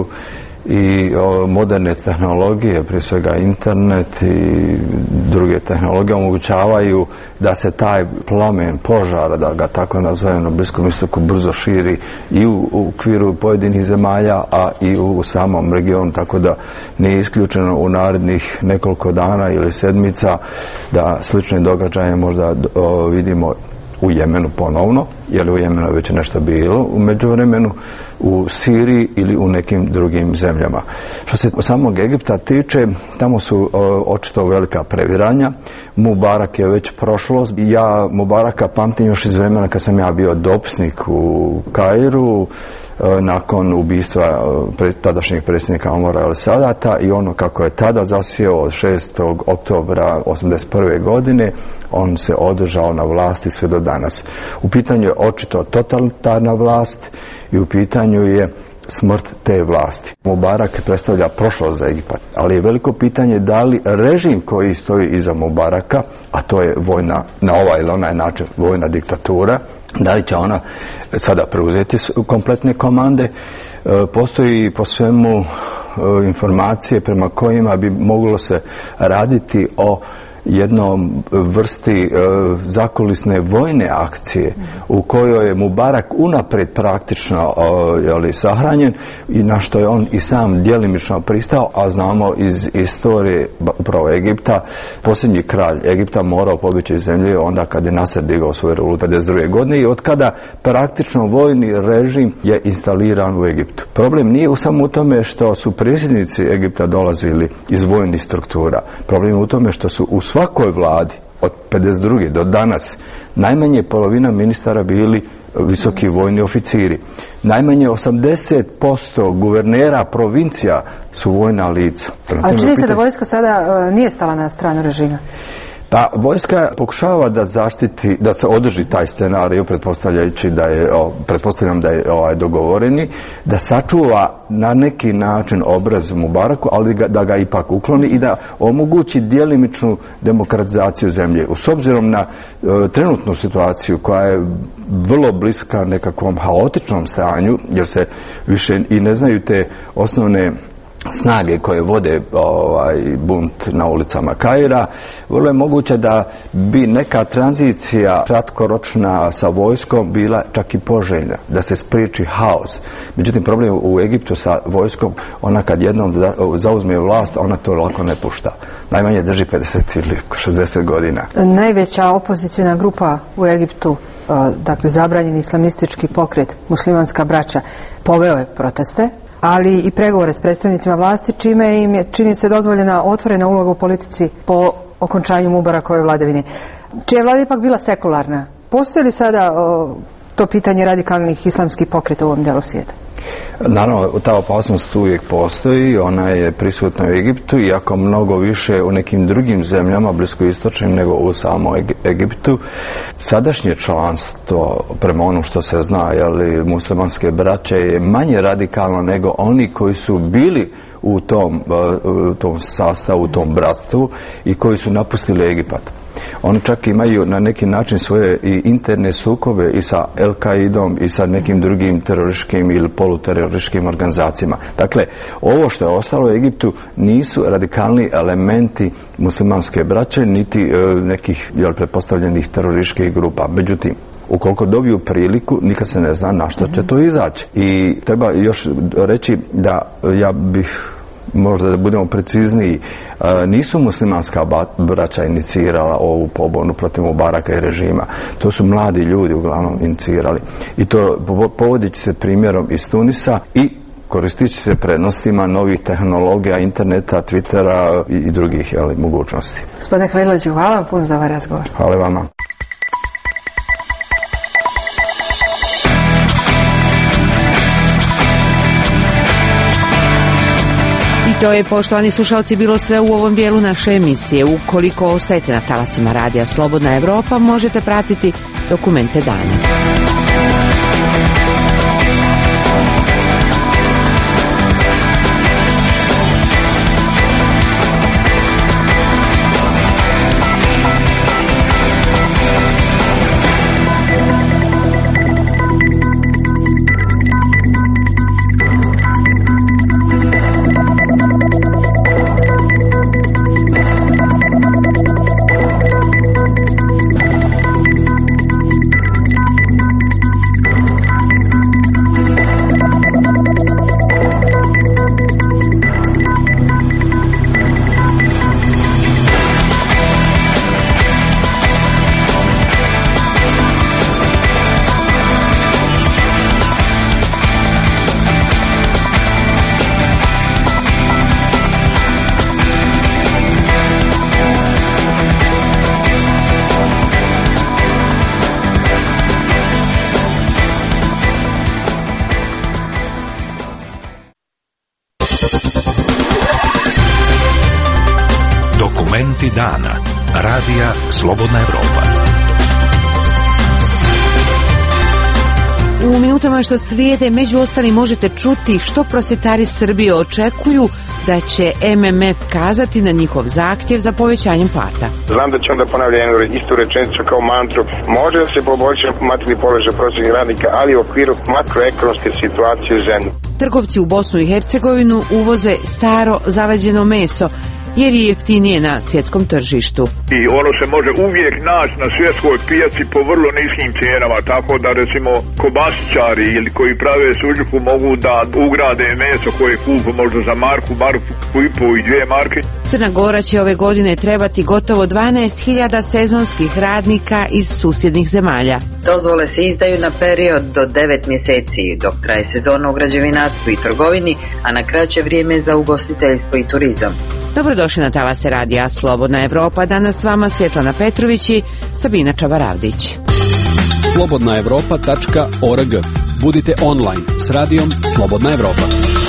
I moderne tehnologije, prije svega internet i druge tehnologije omogućavaju da se taj plamen požara, da ga tako nazovem, na Bliskom istoku brzo širi i u okviru pojedinih zemalja, a i u samom regionu, tako da nije isključeno u narednih nekoliko dana ili sedmica da slične događaje možda vidimo u Jemenu ponovno, jer u Jemenu već je nešto bilo u međuvremenu, u Siriji ili u nekim drugim zemljama. Što se samog Egipta tiče, tamo su očito velika previranja. Mubarak je već prošlost. Ja Mubaraka pamtim još iz vremena kad sam ja bio dopisnik u Kairu, nakon ubistva tadašnjeg predsjednika Omara el-Sadata i ono kako je tada zasjeo od 6. oktobra 1981. godine, on se održao na vlasti sve do danas. U pitanju je očito totalitarna vlast i u pitanju je smrt te vlasti. Mubarak predstavlja prošlost za Egipat, ali je veliko pitanje da li režim koji stoji iza Mubaraka, a to je vojna, na ovaj ili onaj način vojna diktatura, da li će ona sada preuzeti kompletne komande. Postoji po svemu informacije prema kojima bi moglo se raditi o jednom vrsti zakulisne vojne akcije u kojoj je Mubarak unaprijed praktično sahranjen i na što je on i sam djelimično pristao, a znamo iz istorije upravo Egipta, posljednji kralj Egipta morao pobjeći iz zemlje onda kad je Nasser digao svoju revoluciju 52. godine i od kada praktično vojni režim je instaliran u Egiptu. Problem nije samo u tome što su predsjednici Egipta dolazili iz vojnih struktura. Problem je u tome što su u svakoj vladi od 52. do danas najmanje polovina ministara bili visoki vojni oficiri. Najmanje 80% guvernera provincija su vojna lica. Ali čini se da vojska sada nije stala na stranu režima. Pa vojska pokušava da zaštiti, da se održi taj scenarij, pretpostavljajući da je, pretpostavljam da je dogovoreni, da sačuva na neki način obraz Mubaraku, ali da ga ipak ukloni i da omogući djelimičnu demokratizaciju zemlje. S obzirom na trenutnu situaciju koja je vrlo bliska nekakvom haotičnom stanju, jer se više i ne znaju te osnovne snage koje vode bunt na ulicama Kaira, vrlo je moguće da bi neka tranzicija kratkoročna sa vojskom bila čak i poželjna, da se spriječi haos. Međutim, problem u Egiptu sa vojskom, ona kad jednom zauzme vlast, ona to lako ne pušta. Najmanje drži 50 ili 60 godina. Najveća opozicijna grupa u Egiptu, dakle zabranjeni islamistički pokret Muslimanska braća, poveo je proteste, ali i pregovore s predstavnicima vlasti, čime im je, čini se, dozvoljena otvorena uloga u politici po okončanju Mubarakove vladavine. Čija je vlada ipak bila sekularna. Postoji li sada to pitanje radikalnih islamskih pokreta u ovom delu svijeta? Naravno, ta opasnost uvijek postoji, ona je prisutna u Egiptu, iako mnogo više u nekim drugim zemljama bliskoistočnim nego u samom Egiptu. Sadašnje članstvo, prema onom što se zna, muslimanske braće, je manje radikalno nego oni koji su bili u tom sastavu, u tom bratstvu i koji su napustili Egipat. Oni čak imaju na neki način svoje i interne sukobe i sa El-Kaidom i sa nekim drugim terorističkim ili poluterorističkim organizacijama. Dakle, ovo što je ostalo u Egiptu nisu radikalni elementi muslimanske braće, niti nekih pretpostavljenih terorističkih grupa. Međutim, ukoliko dobiju priliku, nikad se ne zna na što će to izaći. I treba još reći da ja bih, možda da budemo precizniji, nisu muslimanska braća inicirala ovu pobunu protiv Mubaraka i režima. To su mladi ljudi uglavnom inicirali. I to povodići se primjerom iz Tunisa i koristići se prednostima novih tehnologija, interneta, Twittera i drugih mogućnosti. Gospodine Haliloviću, hvala vam puno za ovaj razgovor. Hvala vama. To je, poštovani slušalci, bilo sve u ovom dijelu naše emisije. Ukoliko ostajete na talasima Radija Slobodna Evropa, možete pratiti dokumente dana. Dokumenti dana. Radija Slobodna Evropa. U minutama što slijede, među ostalim, možete čuti što prosvjetari Srbije očekuju da će MMF kazati na njihov zahtjev za povećanjem plata. Znam da će onda ponavlja istu rečenicu kao mantru. Može da se poboljša materijalni položaj prosvetnih radnika, ali u okviru makroekonomske situacije u zemlji. Trgovci u Bosnu i Hercegovinu uvoze staro zaleđeno meso, jer je jeftinije na svjetskom tržištu. I ono se može uvijek naći na svjetskoj pijaci po vrlo niskim cijenama, tako da recimo kobasičari ili koji prave suđupu mogu da ugrade meso koje kupu možda za marku i po i 2 marke. Crna Gora će ove godine trebati gotovo 12.000 sezonskih radnika iz susjednih zemalja. Dozvole se izdaju na period do 9 mjeseci, dok traje sezona u građevinarstvu i trgovini, a na kraće vrijeme za ugostiteljstvo i turizam. Dobrodošli na talase Radija Slobodna Evropa. Danas s vama Svjetlana Petrović i Sabina Čavaravdić. slobodnaevropa.org. Budite online s radijom Slobodna Evropa.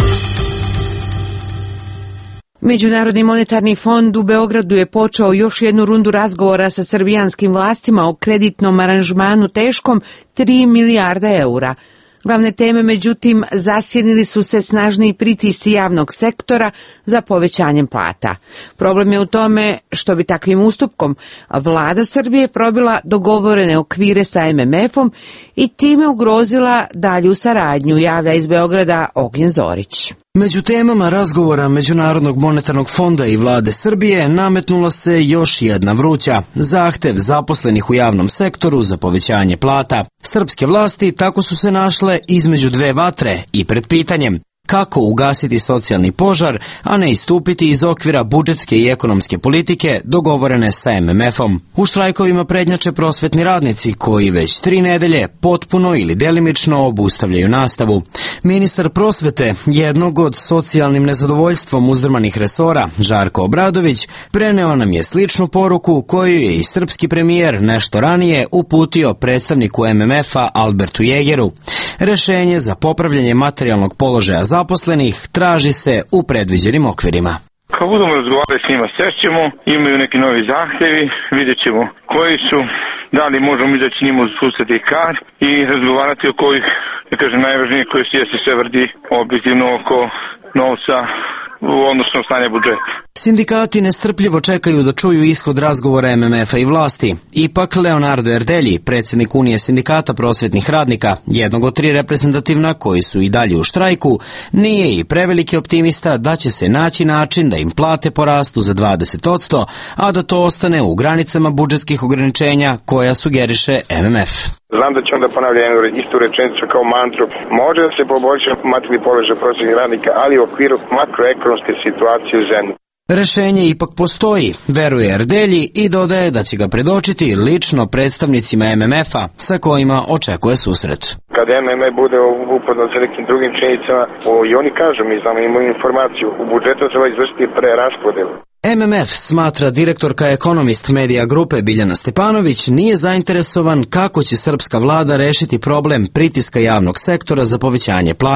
Međunarodni monetarni fond u Beogradu je počeo još jednu rundu razgovora sa srbijanskim vlastima o kreditnom aranžmanu teškom 3 milijarde eura. Glavne teme, međutim, zasjenili su se snažni pritisci javnog sektora za povećanjem plata. Problem je u tome što bi takvim ustupkom vlada Srbije probila dogovorene okvire sa MMF-om i time ugrozila dalju saradnju, javlja iz Beograda Ognjen Zorić. Među temama razgovora Međunarodnog monetarnog fonda i vlade Srbije nametnula se još jedna vruća, zahtev zaposlenih u javnom sektoru za povećanje plata. Srpske vlasti tako su se našle između dve vatre i pred pitanjem kako ugasiti socijalni požar, a ne istupiti iz okvira budžetske i ekonomske politike dogovorene sa MMF-om. U štrajkovima prednjače prosvetni radnici koji već 3 nedelje potpuno ili delimično obustavljaju nastavu. Ministar prosvete, jednog od socijalnim nezadovoljstvom uzdrmanih resora, Žarko Obradović, preneo nam je sličnu poruku koju je i srpski premijer nešto ranije uputio predstavniku MMF-a Albertu Jegeru. Rešenje za popravljanje materijalnog položaja zaposlenih traži se u predviđenim okvirima. Kad budemo razgovarati s njima, sešćemo, imaju neki novi zahtjevi, vidjet ćemo koji su, da li možemo izaći njima uz susret i kar i razgovarati o kojih, da kažem, najvažnije koje se sve vrdi objektivno oko novca u odnosno stanje budžeta. Sindikati nestrpljivo čekaju da čuju ishod razgovora MMF-a i vlasti. Ipak Leonardo Erdelji, predsjednik Unije sindikata prosvetnih radnika, jednog od 3 reprezentativna koji su i dalje u štrajku, nije i preveliki optimista da će se naći način da im plate porastu za 20%, a da to ostane u granicama budžetskih ograničenja koja sugeriše MMF. Znam da će onda ponavlja istu rečenicu kao mantru. Može da se poboljša materijalni položaj prosvetnih radnika, ali u okviru makroekonomske situacije u zemlji. Rešenje ipak postoji, veruje Erdelji i dodaje da će ga predočiti lično predstavnicima MMF-a sa kojima očekuje susret. Kad MMF bude upoznat sa nekim drugim činjenicama, i oni kažu, mi znamo, imamo informaciju, u budžetu treba izvršiti preraspodelu. MMF, smatra direktorka Economist Media grupe Biljana Stepanović, nije zainteresovan kako će srpska vlada rešiti problem pritiska javnog sektora za povećanje plata.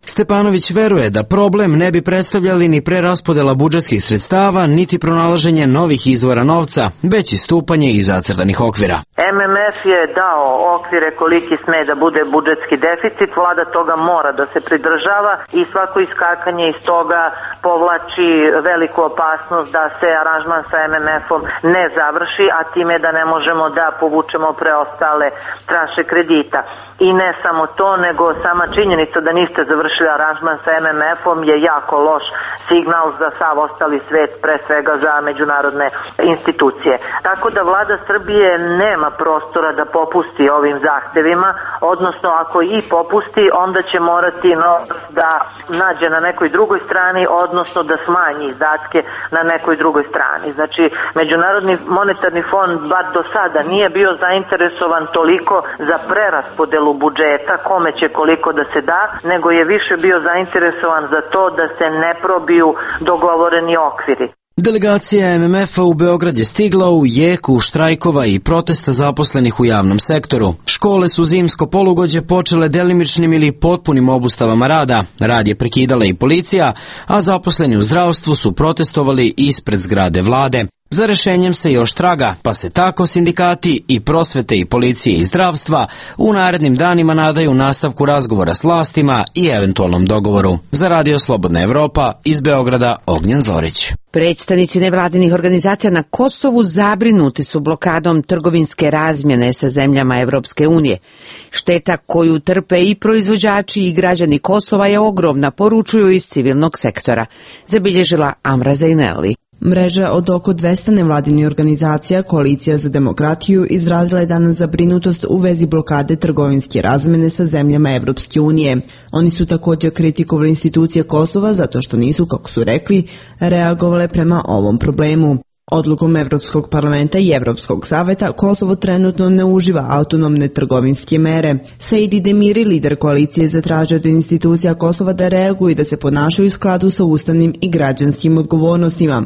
Stepanović veruje da problem ne bi predstavljali ni preraspodela budžetskih sredstava, niti pronalaženje novih izvora novca, već istupanje iz zacrtanih okvira. MMF je dao okvire koliki sme da bude budžetski deficit, vlada toga mora da se pridržava i svako iskakanje iz toga povlači veliku opasnost da se aranžman sa MMF-om ne završi, a time da ne možemo da povučemo preostale tranše kredita. I ne samo to, nego sama činjenica da niste završili aranžman sa MMF-om je jako loš signal za sav ostali svet, pre svega za međunarodne institucije. Tako da vlada Srbije nema prostora da popusti ovim zahtevima, odnosno ako i popusti, onda će morati da nađe na nekoj drugoj strani, odnosno da smanji izdatke na nekoj drugoj strani. Znači, Međunarodni monetarni fond bar do sada nije bio zainteresovan toliko za preraspodelu budžeta, kome će koliko da se da, nego je više bio zainteresovan za to da se ne probiju dogovoreni okviri. Delegacija MMF-a u Beograd je stigla u jeku štrajkova i protesta zaposlenih u javnom sektoru. Škole su zimsko polugođe počele delimičnim ili potpunim obustavama rada. Rad je prekidala i policija, a zaposleni u zdravstvu su protestovali ispred zgrade vlade. Za rešenjem se još traga, pa se tako sindikati i prosvete i policije i zdravstva u narednim danima nadaju nastavku razgovora s vlastima i eventualnom dogovoru. Za Radio Slobodna Evropa, iz Beograda, Ognjen Zorić. Predstavnici nevladinih organizacija na Kosovu zabrinuti su blokadom trgovinske razmjene sa zemljama Evropske unije. Šteta koju trpe i proizvođači i građani Kosova je ogromna, poručuju iz civilnog sektora, zabilježila Amra Zainelli. Mreža od oko 200 nevladinih organizacija Koalicija za demokratiju izrazila je danas zabrinutost u vezi blokade trgovinske razmene sa zemljama Evropske unije. Oni su također kritikovali institucije Kosova zato što nisu, kako su rekli, reagovale prema ovom problemu. Odlukom Evropskog parlamenta i Evropskog saveta Kosovo trenutno ne uživa autonomne trgovinske mere. Saidi Demiri, lider koalicije, zatražio od institucija Kosova da reaguju i da se ponašaju u skladu sa ustavnim i građanskim odgovornostima.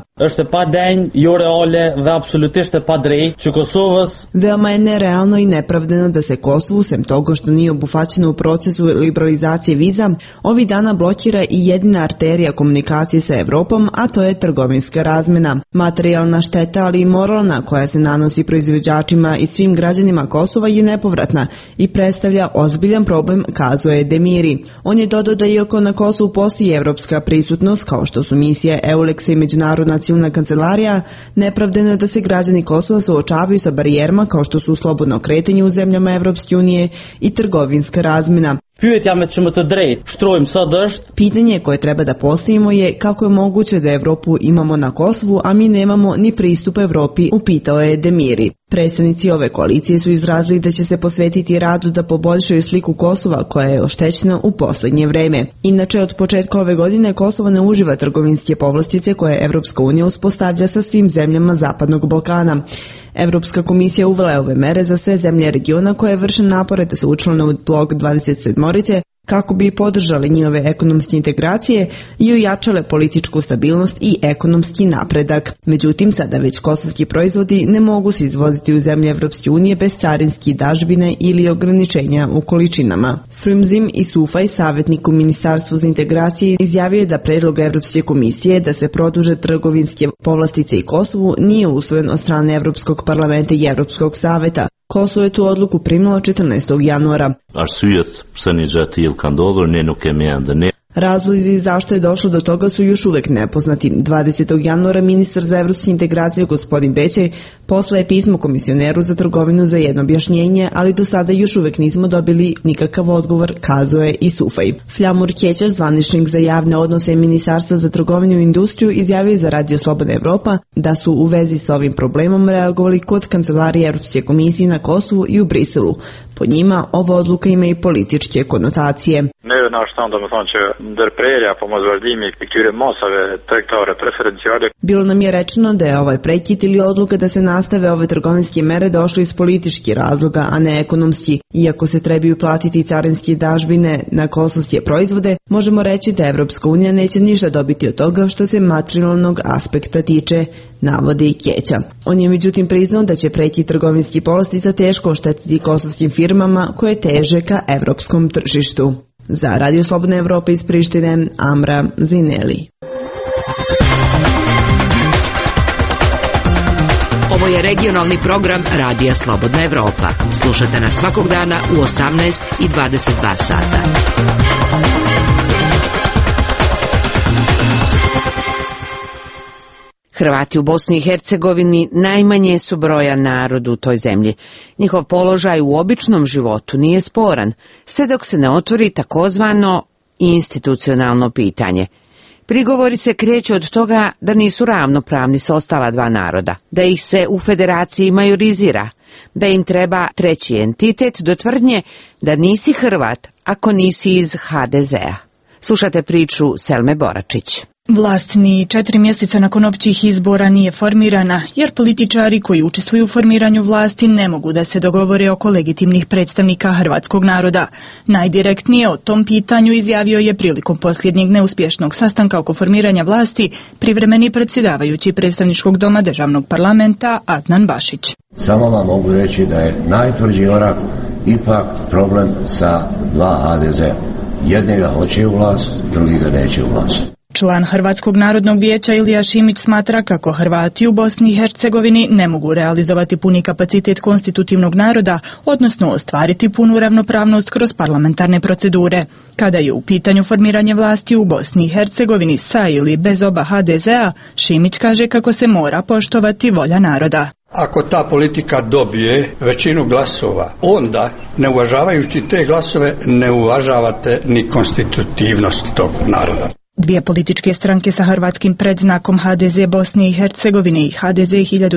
Veoma je nerealno i nepravdeno da se Kosovu, sem toga što nije obuhvaćeno u procesu liberalizacije viza, ovih dana blokira i jedina arterija komunikacije sa Evropom, a to je trgovinska razmena. Materijalna šteta, ali i moralna, koja se nanosi proizvođačima i svim građanima Kosova je nepovratna i predstavlja ozbiljan problem, kazao je Demiri. On je dodao da iako na Kosovu postoji evropska prisutnost, kao što su misije EULEX i Međunarodna civilna kancelarija, nepravdeno je da se građani Kosova suočavaju sa barijerama kao što su slobodno kretanje u zemljama Evropske unije i trgovinska razmjena. Pitanje koje treba da postavimo je kako je moguće da Evropu imamo na Kosovu, a mi nemamo ni pristup Evropi, upitao je Demiri. Predstavnici ove koalicije su izrazili da će se posvetiti radu da poboljšaju sliku Kosova koja je oštećena u posljednje vreme. Inače, od početka ove godine Kosovo ne uživa trgovinske povlastice koje Evropska unija uspostavlja sa svim zemljama Zapadnog Balkana. Evropska komisija uvela je ove mere za sve zemlje regiona koje vrše napore da se učlane u blok 27 kako bi podržali njihove ekonomske integracije i ojačale političku stabilnost i ekonomski napredak. Međutim, sada već kosovski proizvodi ne mogu se izvoziti u zemlje Evropske unije bez carinskih dažbine ili ograničenja u količinama. Frumzim Isufaj, savjetnik u Ministarstvu za integracije, izjavio je da predlog Evropske komisije da se produže trgovinske povlastice i Kosovu nije usvojen od strane Evropskog parlamenta i Evropskog saveta. Kosovo je tu odluku primilo 14. januara. Razlozi zašto je došlo do toga su još uvek nepoznati. 20. januara ministar za evropske integracije gospodin Bećej poslao je pismo komisioneru za trgovinu za jedno objašnjenje, ali do sada još uvek nismo dobili nikakav odgovor, kazao je Isufaj. Fljamur Keća, zvaničnik za javne odnose Ministarstva za trgovinu i industriju, izjavio za Radio Slobodna Evropa da su u vezi s ovim problemom reagovali kod Kancelarije Evropske komisije na Kosovu i u Briselu. Po njima, ova odluka ima i političke konotacije. Bilo nam je rečeno da je ovaj prekid ili odluka da se nastave ove trgovinske mere došlo iz političkih razloga, a ne ekonomski. Iako se trebaju platiti carinske dažbine na kosovske proizvode, možemo reći da Evropska unija neće ništa dobiti od toga što se materijalnog aspekta tiče, navodi Keća. On je međutim priznao da će prekid trgovinskih povlastica teško oštetiti kosovskim firmama koje teže ka evropskom tržištu. Za Radio Slobodne Evrope iz Prištine, Amra Zineli. Ovo je regionalni program Radija Slobodna Evropa. Slušajte nas svakog dana u 18 i 22 sata. Hrvati u Bosni i Hercegovini najmanje su brojan narod u toj zemlji. Njihov položaj u običnom životu nije sporan, sve dok se ne otvori takozvano institucionalno pitanje. Prigovori se kreću od toga da nisu ravnopravni s ostala dva naroda, da ih se u federaciji majorizira, da im treba treći entitet do tvrdnje da nisi Hrvat ako nisi iz HDZ-a. Slušate priču Selme Boračić. Vlast ni 4 mjeseca nakon općih izbora nije formirana, jer političari koji učestvuju u formiranju vlasti ne mogu da se dogovore oko legitimnih predstavnika hrvatskog naroda. Najdirektnije o tom pitanju izjavio je prilikom posljednjeg neuspješnog sastanka oko formiranja vlasti privremeni predsjedavajući predstavničkog doma državnog parlamenta Adnan Bašić. Samo vam mogu reći da je najtvrđi orak ipak problem sa dva HDZ-a. Jedni ga hoće u vlast, drugi ga neće u vlast. Član Hrvatskog narodnog vijeća Ilija Šimić smatra kako Hrvati u Bosni i Hercegovini ne mogu realizovati puni kapacitet konstitutivnog naroda, odnosno ostvariti punu ravnopravnost kroz parlamentarne procedure. Kada je u pitanju formiranje vlasti u Bosni i Hercegovini sa ili bez oba HDZ-a, Šimić kaže kako se mora poštovati volja naroda. Ako ta politika dobije većinu glasova, onda, ne uvažavajući te glasove, ne uvažavate ni konstitutivnost tog naroda. Dvije političke stranke sa hrvatskim predznakom HDZ Bosne i Hercegovine i HDZ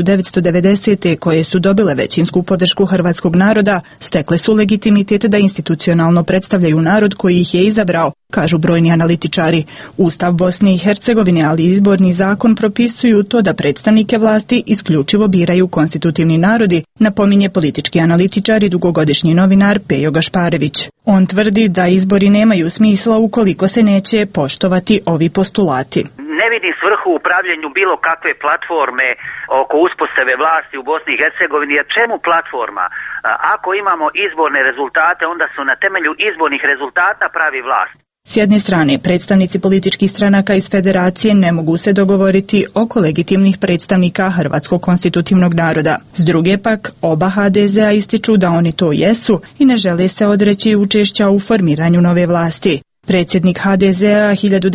1990. koje su dobile većinsku podršku hrvatskog naroda, stekle su legitimitet da institucionalno predstavljaju narod koji ih je izabrao, kažu brojni analitičari. Ustav Bosne i Hercegovine, ali i izborni zakon propisuju to da predstavnike vlasti isključivo biraju konstitutivni narodi, napominje politički analitičar i dugogodišnji novinar Pejo Gašparević. On tvrdi da izbori nemaju smisla ukoliko se neće poštovati ovi postulati. Ne vidi svrhu u upravljanju bilo kakve platforme oko uspostave vlasti u Bosni i Hercegovini, jer čemu platforma? Ako imamo izborne rezultate, onda su na temelju izbornih rezultata pravi vlast. S jedne strane, predstavnici političkih stranaka iz federacije ne mogu se dogovoriti oko legitimnih predstavnika hrvatskog konstitutivnog naroda. S druge pak, oba HDZ-a ističu da oni to jesu i ne žele se odreći učešća u formiranju nove vlasti. Predsjednik HDZ-a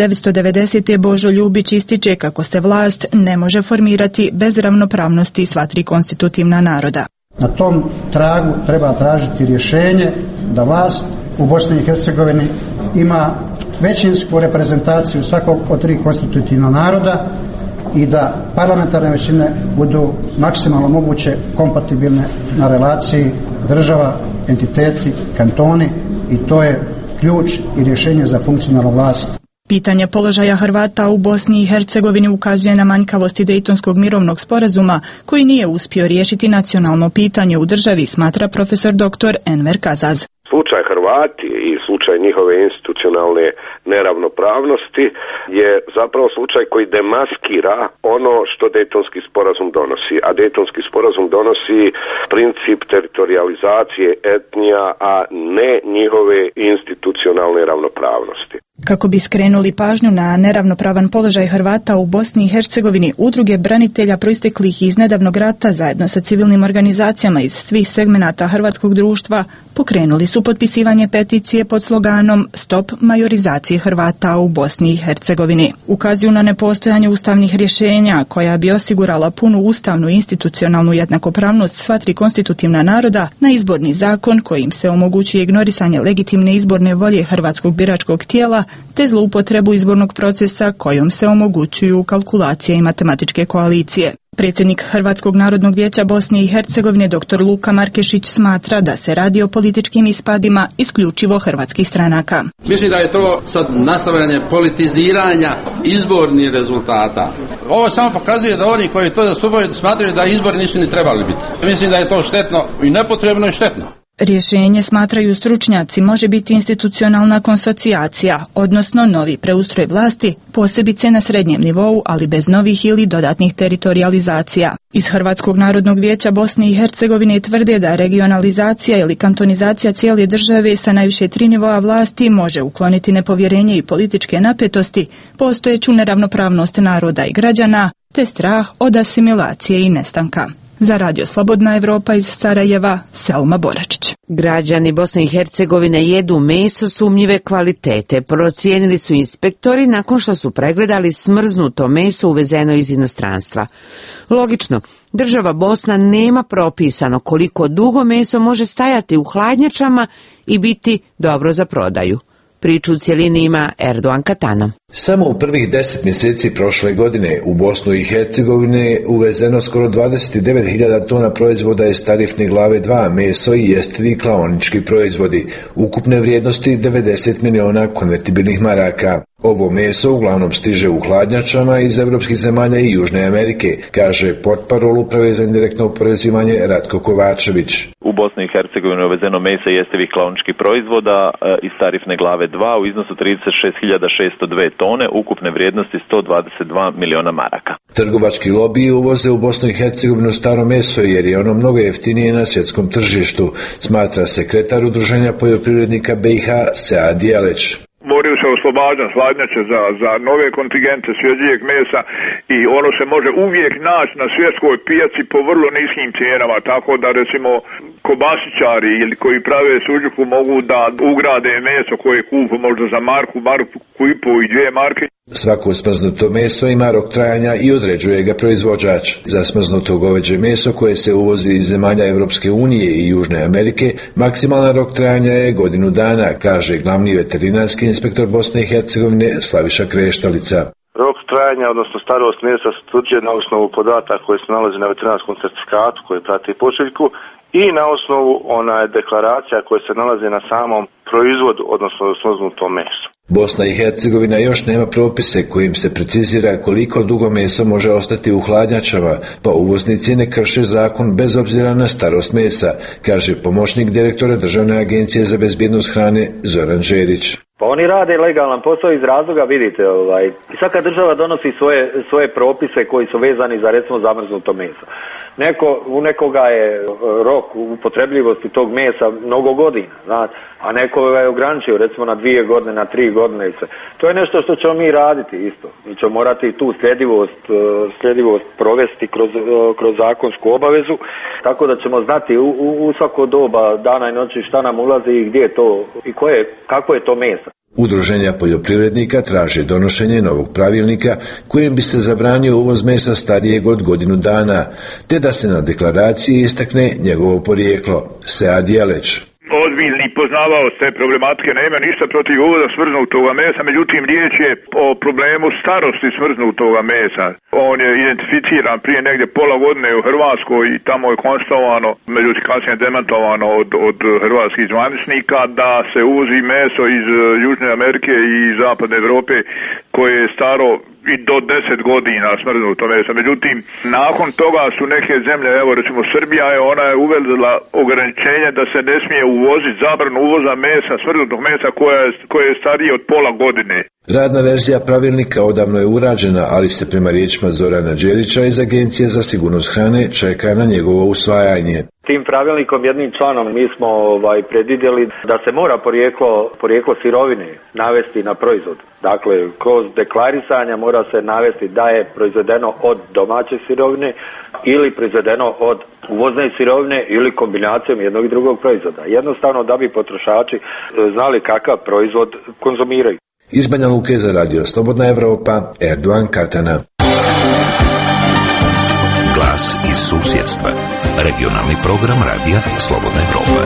1990. Božo Ljubić ističe kako se vlast ne može formirati bez ravnopravnosti sva tri konstitutivna naroda. Na tom tragu treba tražiti rješenje da vlast u Bosni i Hercegovini ima većinsku reprezentaciju svakog od tri konstitutivna naroda i da parlamentarne većine budu maksimalno moguće kompatibilne na relaciji država, entiteti, kantoni i to je ključ i rješenje za funkcionalnu vlast. Pitanje položaja Hrvata u Bosni i Hercegovini ukazuje na manjkavosti Dejtonskog mirovnog sporazuma koji nije uspio riješiti nacionalno pitanje u državi, smatra profesor dr. Enver Kazaz. Slučaj Hrvati i slučaj njihove institucionalne neravnopravnosti je zapravo slučaj koji demaskira ono što Dejtonski sporazum donosi. A Dejtonski sporazum donosi princip teritorializacije etnija, a ne njihove institucionalne ravnopravnosti. Kako bi skrenuli pažnju na neravnopravan položaj Hrvata u Bosni i Hercegovini, udruge branitelja proisteklih iz nedavnog rata zajedno sa civilnim organizacijama iz svih segmenata hrvatskog društva pokrenuli su potpisivanje peticije pod sloganom Stop majorizaciji Hrvata u Bosni i Hercegovini. Ukazuju na nepostojanje ustavnih rješenja koja bi osigurala punu ustavnu i institucionalnu jednakopravnost sva tri konstitutivna naroda, na izborni zakon kojim se omogućuje ignorisanje legitimne izborne volje hrvatskog biračkog tijela te zloupotrebu izbornog procesa kojom se omogućuju kalkulacije i matematičke koalicije. Predsjednik Hrvatskog narodnog vijeća Bosne i Hercegovine dr. Luka Markešić smatra da se radi o političkim ispadima isključivo hrvatskih stranaka. Mislim da je to sad nastavljanje politiziranja izbornih rezultata. Ovo samo pokazuje da oni koji to zastupaju smatraju da izbori nisu ni trebali biti. Mislim da je to štetno i nepotrebno i štetno. Rješenje, smatraju stručnjaci, može biti institucionalna konsocijacija, odnosno novi preustroj vlasti, posebice na srednjem nivou, ali bez novih ili dodatnih teritorijalizacija. Iz Hrvatskog narodnog vijeća Bosne i Hercegovine tvrde da regionalizacija ili kantonizacija cijele države sa najviše 3 nivoa vlasti može ukloniti nepovjerenje i političke napetosti, postojeću neravnopravnost naroda i građana, te strah od asimilacije i nestanka. Za Radio Slobodna Evropa iz Sarajeva, Selma Boračić. Građani Bosne i Hercegovine jedu meso sumnjive kvalitete, procijenili su inspektori nakon što su pregledali smrznuto meso uvezeno iz inostranstva. Logično, država Bosna nema propisano koliko dugo meso može stajati u hladnjačama i biti dobro za prodaju. Priču u cjelini ima Erdogan Katano. Samo u prvih 10 mjeseci prošle godine u Bosnu i Hercegovine uvezeno skoro 29.000 tona proizvoda iz tarifne glave 2, meso i jestivi klaonički proizvodi, ukupne vrijednosti 90 miliona konvertibilnih maraka. Ovo meso uglavnom stiže u hladnjačama iz evropskih zemalja i Južne Amerike, kaže portparol Uprave za indirektno oporezivanje Ratko Kovačević. U Bosni i Hercegovini uvezeno meso i jestivih klaoničkih proizvoda iz tarifne glave 2 u iznosu 36.602 tone, ukupne vrijednosti 122 miliona maraka. Trgovački lobiji uvoze u Bosnu i Hercegovinu staro meso jer je ono mnogo jeftinije na svjetskom tržištu, smatra sekretar Udruženja poljoprivrednika BiH Sead Jelić. Moraju se oslobađati hladnjače za nove kontingente svježijeg mesa i ono se može uvijek naći na svjetskoj pijaci po vrlo niskim cijenama, tako da recimo kobasičari ili koji prave suđuku mogu da ugrade meso koje kupu možda za marku i po i 2 marke. Svako smrznuto meso ima rok trajanja i određuje ga proizvođač. Za smrznuto goveđe meso koje se uvozi iz zemalja Europske unije i Južne Amerike, maksimalan rok trajanja je 1 godinu dana, kaže glavni veterinarski inspektor Bosne i Hercegovine Slaviša Kreštalica. Rok trajanja, odnosno starost mesa, se utvrđuje na osnovu podataka koji se nalazi na veterinarskom certifikatu koji prati pošiljku i na osnovu deklaracija koje se nalaze na samom proizvodu, odnosno smrznutom mesu. Bosna i Hercegovina još nema propise kojim se precizira koliko dugo meso može ostati u hladnjačama, pa uvoznici ne krše zakon bez obzira na starost mesa, kaže pomoćnik direktora Državne agencije za bezbjednost hrane Zoran Žerić. Pa oni rade legalan posao iz razloga, vidite, svaka država donosi svoje propise koji su vezani za recimo zamrznuto meso. U nekoga je rok upotrebljivosti tog mesa mnogo godina, znate, a neko ga je ograničio recimo na 2 godine, na 3 godine i sve. To je nešto što ćemo mi raditi isto. Mi ćemo morati tu sljedivost provesti kroz zakonsku obavezu, tako da ćemo znati u svako doba dana i noći šta nam ulazi i gdje je to i kako je to meso. Udruženja poljoprivrednika traže donošenje novog pravilnika kojim bi se zabranio uvoz mesa starijeg od 1 godinu dana, te da se na deklaraciji istakne njegovo porijeklo. Sead Jelić. Ozbiljni poznavao te problematike, nema ništa protiv uvoza smrznutoga mesa, međutim riječ je o problemu starosti smrznutoga mesa. On je identificiran prije negdje pola godine u Hrvatskoj i tamo je konstatovano, međutim kasnije demantovano od hrvatskih zvaničnika da se uvozi meso iz Južne Amerike i Zapadne Europe koje je staro i do 10 godina smrznuto meso. Međutim, nakon toga su neke zemlje, evo recimo Srbija ona je uvela ograničenje da se ne smije uvoziti, zabranu uvoza mesa, smrznutog mesa koje je starije od pola godine. Radna verzija pravilnika odavno je urađena, ali se prema riječima Zorana Đerića iz Agencije za sigurnost hrane čeka na njegovo usvajanje. Tim pravilnikom jednim članom mi smo predvidjeli da se mora porijeklo sirovine navesti na proizvod. Dakle, kroz deklarisanja mora se navesti da je proizvedeno od domaće sirovine ili proizvedeno od uvozne sirovine ili kombinacijom jednog i drugog proizvoda. Jednostavno da bi potrošači znali kakav proizvod konzumiraju. Iz Banja Luke za Radio Slobodna Evropa, Erdogan Katana. Glas iz susjedstva. Regionalni program Radija Slobodna Evropa.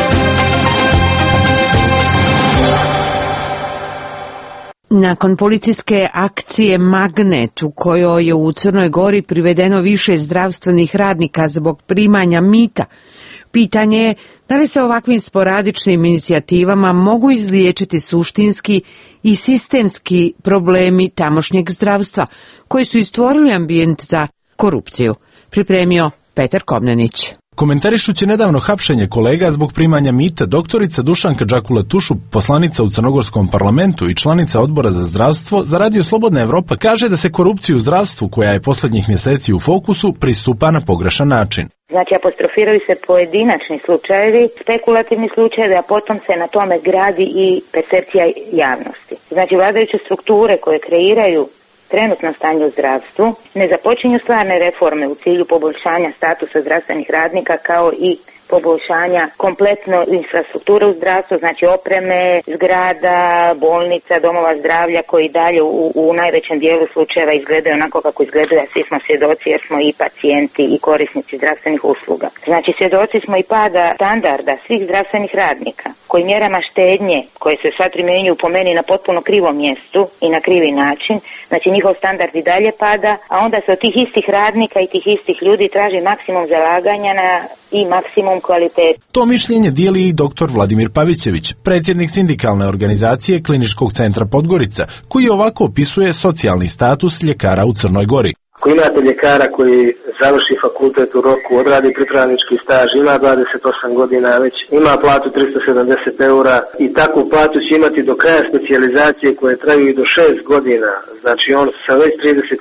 Nakon policijske akcije Magnet u kojoj je u Crnoj Gori privedeno više zdravstvenih radnika zbog primanja mita, pitanje je da li se ovakvim sporadičnim inicijativama mogu izliječiti suštinski i sistemski problemi tamošnjeg zdravstva koji su i stvorili ambijent za korupciju. Pripremio Petar Komnenić. Komentarišući nedavno hapšenje kolega zbog primanja mita, doktorica Dušanka Đakula-Tušup, poslanica u Crnogorskom parlamentu i članica Odbora za zdravstvo, za Radio Slobodna Evropa kaže da se korupciju u zdravstvu, koja je posljednjih mjeseci u fokusu, pristupa na pogrešan način. Znači, apostrofiraju se pojedinačni slučajevi, spekulativni slučajevi, a potom se na tome gradi i percepcija javnosti. Znači, vladajuće strukture koje kreiraju trenutno stanje u zdravstvu ne započinju stvarne reforme u cilju poboljšanja statusa zdravstvenih radnika kao i poboljšanja kompletno infrastrukture u zdravstvu, znači opreme, zgrada, bolnica, domova zdravlja koji dalje u najvećem dijelu slučajeva izgledaju onako kako izgledaju, a svi smo svjedoci jer smo i pacijenti i korisnici zdravstvenih usluga. Znači svjedoci smo i pada standarda svih zdravstvenih radnika koji mjerama štednje koje se sad primjenjuju po meni na potpuno krivom mjestu i na krivi način, znači njihov standard i dalje pada, a onda se od tih istih radnika i tih istih ljudi traži maksimum zalaganja i maksimum kvalitete. To mišljenje dijeli i dr. Vladimir Pavićević, predsjednik sindikalne organizacije Kliničkog centra Podgorica, koji ovako opisuje socijalni status ljekara u Crnoj Gori. Ako imate ljekara koji završi fakultet u roku, odradi pripravnički staž, ima 28 godina, već ima platu 370 eura i takvu platu će imati do kraja specijalizacije koje traju i do 6 godina. Znači on sa već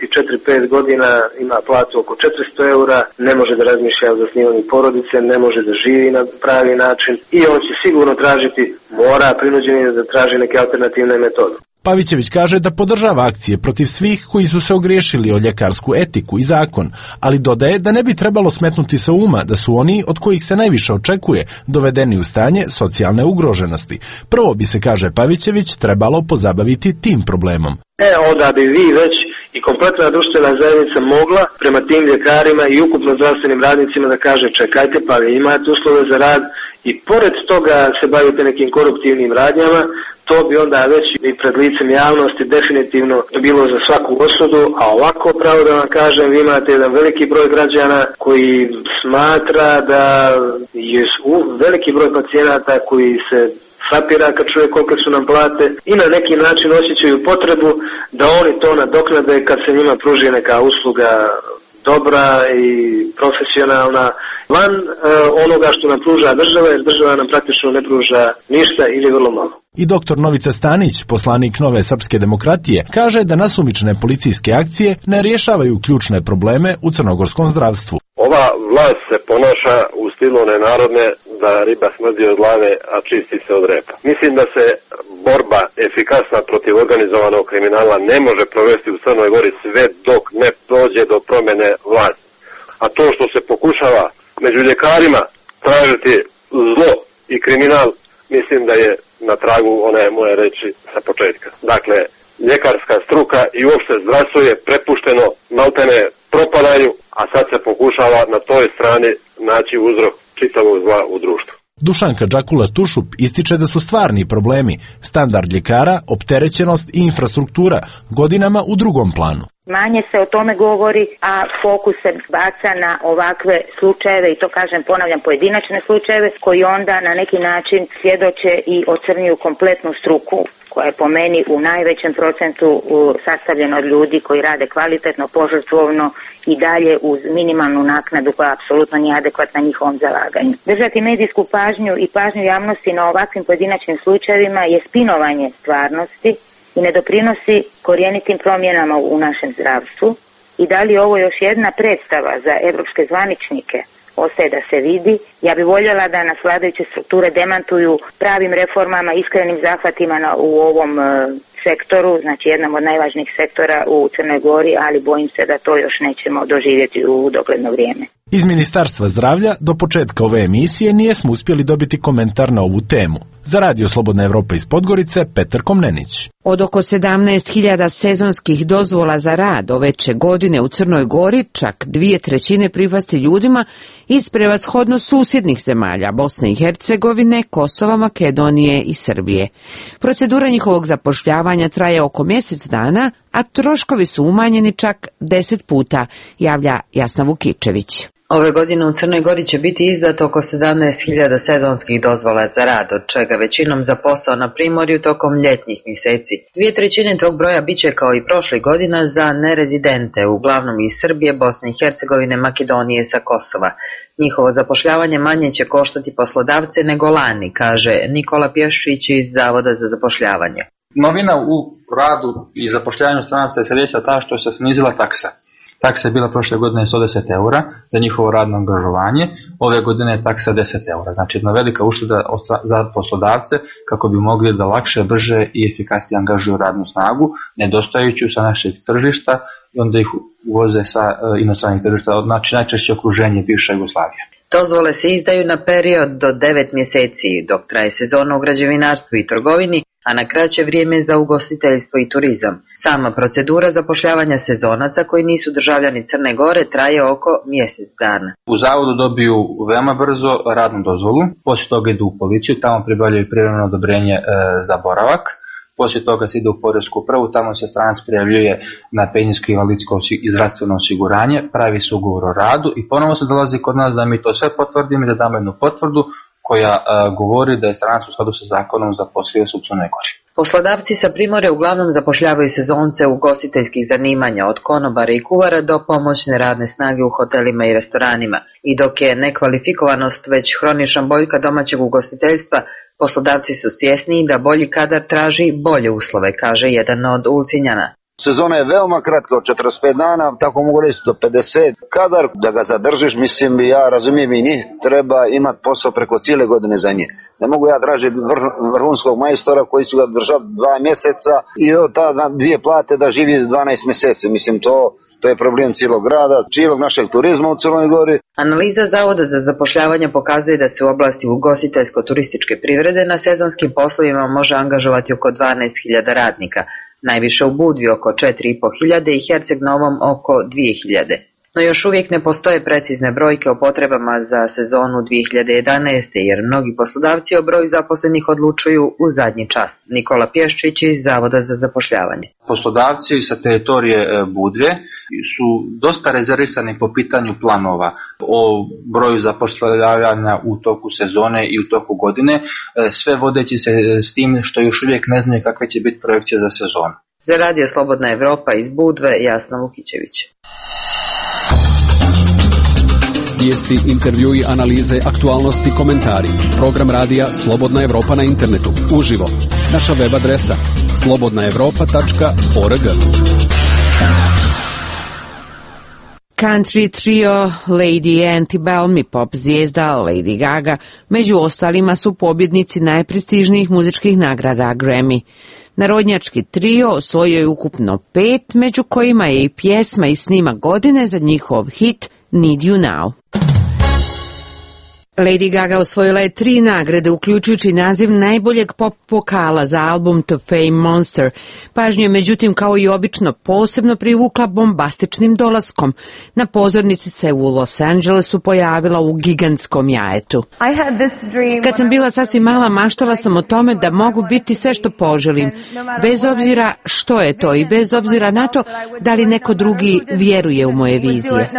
34-5 godina ima platu oko 400 eura, ne može da razmišlja o zasnivanju porodice, ne može da živi na pravi način i on će sigurno tražiti, mora prinuđen da traži neke alternativne metode. Pavićević kaže da podržava akcije protiv svih koji su se ogriješili o ljekarsku etiku i zakon, ali dodaje da ne bi trebalo smetnuti sa uma da su oni od kojih se najviše očekuje dovedeni u stanje socijalne ugroženosti. Prvo bi se, kaže Pavićević, trebalo pozabaviti tim problemom. Onda bi vi već i kompletna društvena zajednica mogla prema tim ljekarima i ukupno zdravstvenim radnicima da kaže čekajte, pa vi imate uslove za rad i pored toga se bavite nekim koruptivnim radnjama, to bi onda već i pred licem javnosti definitivno bilo za svaku osudu, a ovako pravo da vam kažem, vi imate jedan veliki broj građana koji smatra da je veliki broj pacijenata koji se frapira kad čuje kolike su nam plate i na neki način osjećaju potrebu da oni to nadoknade kad se njima pruži neka usluga dobra i profesionalna van onoga što nam pruža država, jer država nam praktično ne pruža ništa ili vrlo malo. I dr. Novica Stanić, poslanik Nove srpske demokratije, kaže da nasumične policijske akcije ne rješavaju ključne probleme u crnogorskom zdravstvu. Ova vlast se ponaša u stilu one narodne da riba smrdi od glave, a čisti se od repa. Mislim da se borba efikasna protiv organizovanog kriminala ne može provesti u Crnoj Gori sve dok ne dođe do promjene vlasti. A to što se pokušava među ljekarima tražiti zlo i kriminal, mislim da je na tragu one moje reči sa početka. Dakle, ljekarska struka i uopšte zdravstvo je prepušteno maltene propadanju, a sad se pokušava na toj strani naći uzrok čitavog zla u društvu. Dušanka Đakula-Tušup ističe da su stvarni problemi standard ljekara, opterećenost i infrastruktura godinama u drugom planu. Manje se o tome govori, a fokus se baca na ovakve slučajeve, i to kažem, ponavljam, pojedinačne slučajeve, koji onda na neki način svjedoče i ocrnjuju kompletnu struku, koja je po meni u najvećem procentu sastavljena od ljudi koji rade kvalitetno, požrtvovno i dalje uz minimalnu naknadu koja apsolutno nije adekvatna njihovom zalaganju. Držati medijsku pažnju i pažnju javnosti na ovakvim pojedinačnim slučajevima je spinovanje stvarnosti i ne doprinosi korjenitim promjenama u našem zdravstvu. I da li je ovo još jedna predstava za evropske zvaničnike, ostaje da se vidi. Ja bih voljela da nas vladajuće strukture demantuju pravim reformama, iskrenim zahvatima u ovom sektoru, znači jednom od najvažnijih sektora u Crnoj Gori, ali bojim se da to još nećemo doživjeti u dogledno vrijeme. Iz Ministarstva zdravlja do početka ove emisije nijesmo uspjeli dobiti komentar na ovu temu. Za Radio Slobodna Evropa iz Podgorice, Petar Komnenić. Od oko 17.000 sezonskih dozvola za rad ove godine u Crnoj Gori, čak 2/3 pripasti ljudima iz prevashodno susjednih zemalja Bosne i Hercegovine, Kosova, Makedonije i Srbije. Procedura njihovog zapošljavanja traje oko mjesec dana, a troškovi su umanjeni čak 10 puta, javlja Jasna Vukičević. Ove godine u Crnoj Gori će biti izdato oko 17.000 sezonskih dozvola za rad, od čega većinom za posao na primorju tokom ljetnjih mjeseci. 2/3 tog broja bit će kao i prošlih godina za nerezidente, uglavnom iz Srbije, Bosne i Hercegovine, Makedonije, sa Kosova. Njihovo zapošljavanje manje će koštati poslodavce nego lani, kaže Nikola Pješčić iz Zavoda za zapošljavanje. Novina u radu i zapošljavanju stranaca je sljedeća ta što se snizila taksa. Taksa je bila prošle godine 110 eura za njihovo radno angažovanje, ove godine je taksa 10 eura. Znači jedna velika ušteda za poslodavce kako bi mogli da lakše, brže i efikasnije angažuju radnu snagu, nedostajuću sa našeg tržišta i onda ih uvoze sa inostranih tržišta, znači najčešće okruženje bivše Jugoslavije. Dozvole se izdaju na period do 9 mjeseci, dok traje sezona u građevinarstvu i trgovini, a na kraće vrijeme za ugostiteljstvo i turizam. Sama procedura zapošljavanja sezonaca koji nisu državljani Crne Gore traje oko mjesec dana. U zavodu dobiju veoma brzo radnu dozvolu, poslije toga idu u policiju, tamo pribavljaju privremeno odobrenje za boravak, poslije toga se ide u poresku upravu, tamo se stranac prijavljuje na penzijsko i invalidsko i zdravstveno osiguranje, pravi se ugovor o radu i ponovo se dolazi kod nas da mi to sve potvrdimo i da damo jednu potvrdu koja govori da je stranac u skladu sa zakonom zaposlio se u Crnoj Gori. Poslodavci sa primorja uglavnom zapošljavaju sezonce ugostiteljskih zanimanja, od konobara i kuvara do pomoćne radne snage u hotelima i restoranima. I dok je nekvalifikovanost već hronična boljka domaćeg ugostiteljstva, poslodavci su svjesni da bolji kadar traži bolje uslove, kaže jedan od Ulcinjana. Sezona je veoma kratka, od 45 dana, tako mogu reći do 50. Kadar, da ga zadržiš, mislim, ja razumijem i njih, treba imati posao preko cijele godine za njih. Ne mogu ja tražiti vrhunskog majstora koji su ga držati 2 mjeseca i od ta 2 plate da živi 12 mjeseci. Mislim, to je problem cijelog grada, cijelog našeg turizma u Crnoj Gori. Analiza Zavoda za zapošljavanje pokazuje da se u oblasti ugostiteljsko-turističke privrede na sezonskim poslovima može angažovati oko 12.000 radnika. Najviše u Budvi oko 4.500 i Herceg Novom oko 2.000. No još uvijek ne postoje precizne brojke o potrebama za sezonu 2011. jer mnogi poslodavci o broju zaposlenih odlučuju u zadnji čas. Nikola Pješčić iz Zavoda za zapošljavanje. Poslodavci sa teritorije Budve su dosta rezervisani po pitanju planova o broju zapošljavanja u toku sezone i u toku godine, sve vodeći se s tim što još uvijek ne znaju kakve će biti projekcije za sezonu. Za Radio Slobodna Evropa iz Budve, Jasna Vukićević. Vijesti, intervjui, analize, aktualnosti, komentari. Program radija Slobodna Evropa na internetu. Uživo. Naša web adresa slobodnaevropa.org. Country trio Lady Antebellum i pop zvijezda Lady Gaga među ostalima su pobjednici najprestižnijih muzičkih nagrada Grammy. Narodnjački trio osvojio je ukupno 5, među kojima je i pjesma i snimak godine za njihov hit Need You Now. Lady Gaga osvojila je 3 nagrade, uključujući naziv najboljeg pop vokala za album To Fame Monster. Pažnju je međutim kao i obično posebno privukla bombastičnim dolaskom. Na pozornici se u Los Angelesu pojavila u gigantskom jajetu. Kad sam bila sasvim mala, maštala sam o tome da mogu biti sve što poželim, bez obzira što je to i bez obzira na to da li neko vjeruje u moje vizije.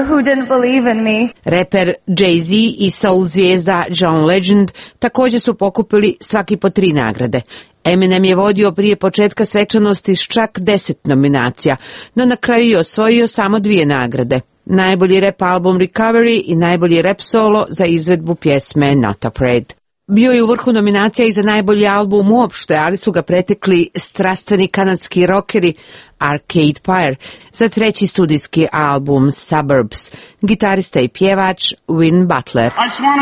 Reper Jay-Z i soul zvijezda John Legend također su pokupili svaki po 3 nagrade. Eminem je vodio prije početka svečanosti s čak 10 nominacija, no na kraju je osvojio samo 2 nagrade. Najbolji rap album Recovery i najbolji rap solo za izvedbu pjesme Not Afraid. Bio je u vrhu nominacija i za najbolji album uopšte, ali su ga pretekli strastveni kanadski rockeri Arcade Fire, za 3. studijski album Suburbs, gitarista i pjevač Win Butler.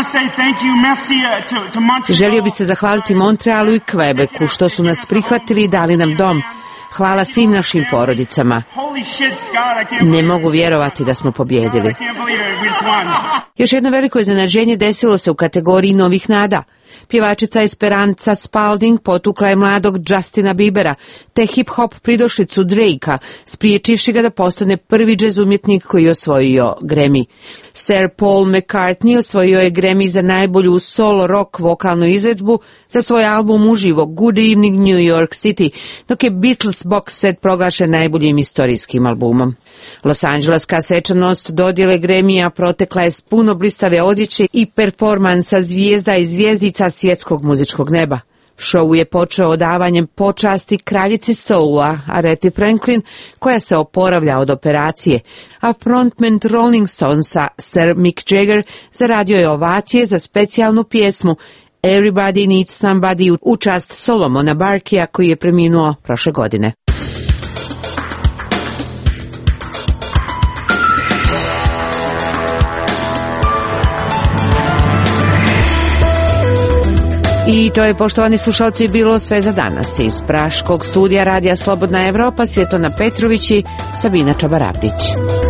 Želio bi se zahvaliti Montrealu i Quebecu što su nas prihvatili i dali nam dom. Hvala svim našim porodicama. Ne mogu vjerovati da smo pobjedili. Još jedno veliko iznenađenje desilo se u kategoriji novih nada. Pjevačica Esperanza Spalding potukla je mladog Justina Biebera, te hip-hop pridošlicu Drakea, spriječivši ga da postane prvi džez umjetnik koji je osvojio Grammy. Sir Paul McCartney osvojio je Grammy za najbolju solo rock vokalnu izvedbu za svoj album uživo Good Evening New York City, dok je Beatles box set proglašen najboljim istorijskim albumom. Los Angeleska svečanost dodjele Grammy-a protekla je s puno blistave odjeće i performansa zvijezda i zvijezdica svjetskog muzičkog neba. Show je počeo odavanjem počasti kraljici soula, Aretha Franklin, koja se oporavlja od operacije, a frontman Rolling Stonesa, Sir Mick Jagger, zaradio je ovacije za specijalnu pjesmu Everybody Needs Somebody u čast Solomona Barkija, koji je preminuo prošle godine. I to je, poštovani slušalci, bilo sve za danas. Iz praškog studija Radija Slobodna Evropa, Svjetlana Petrović i Sabina Čabaravdić.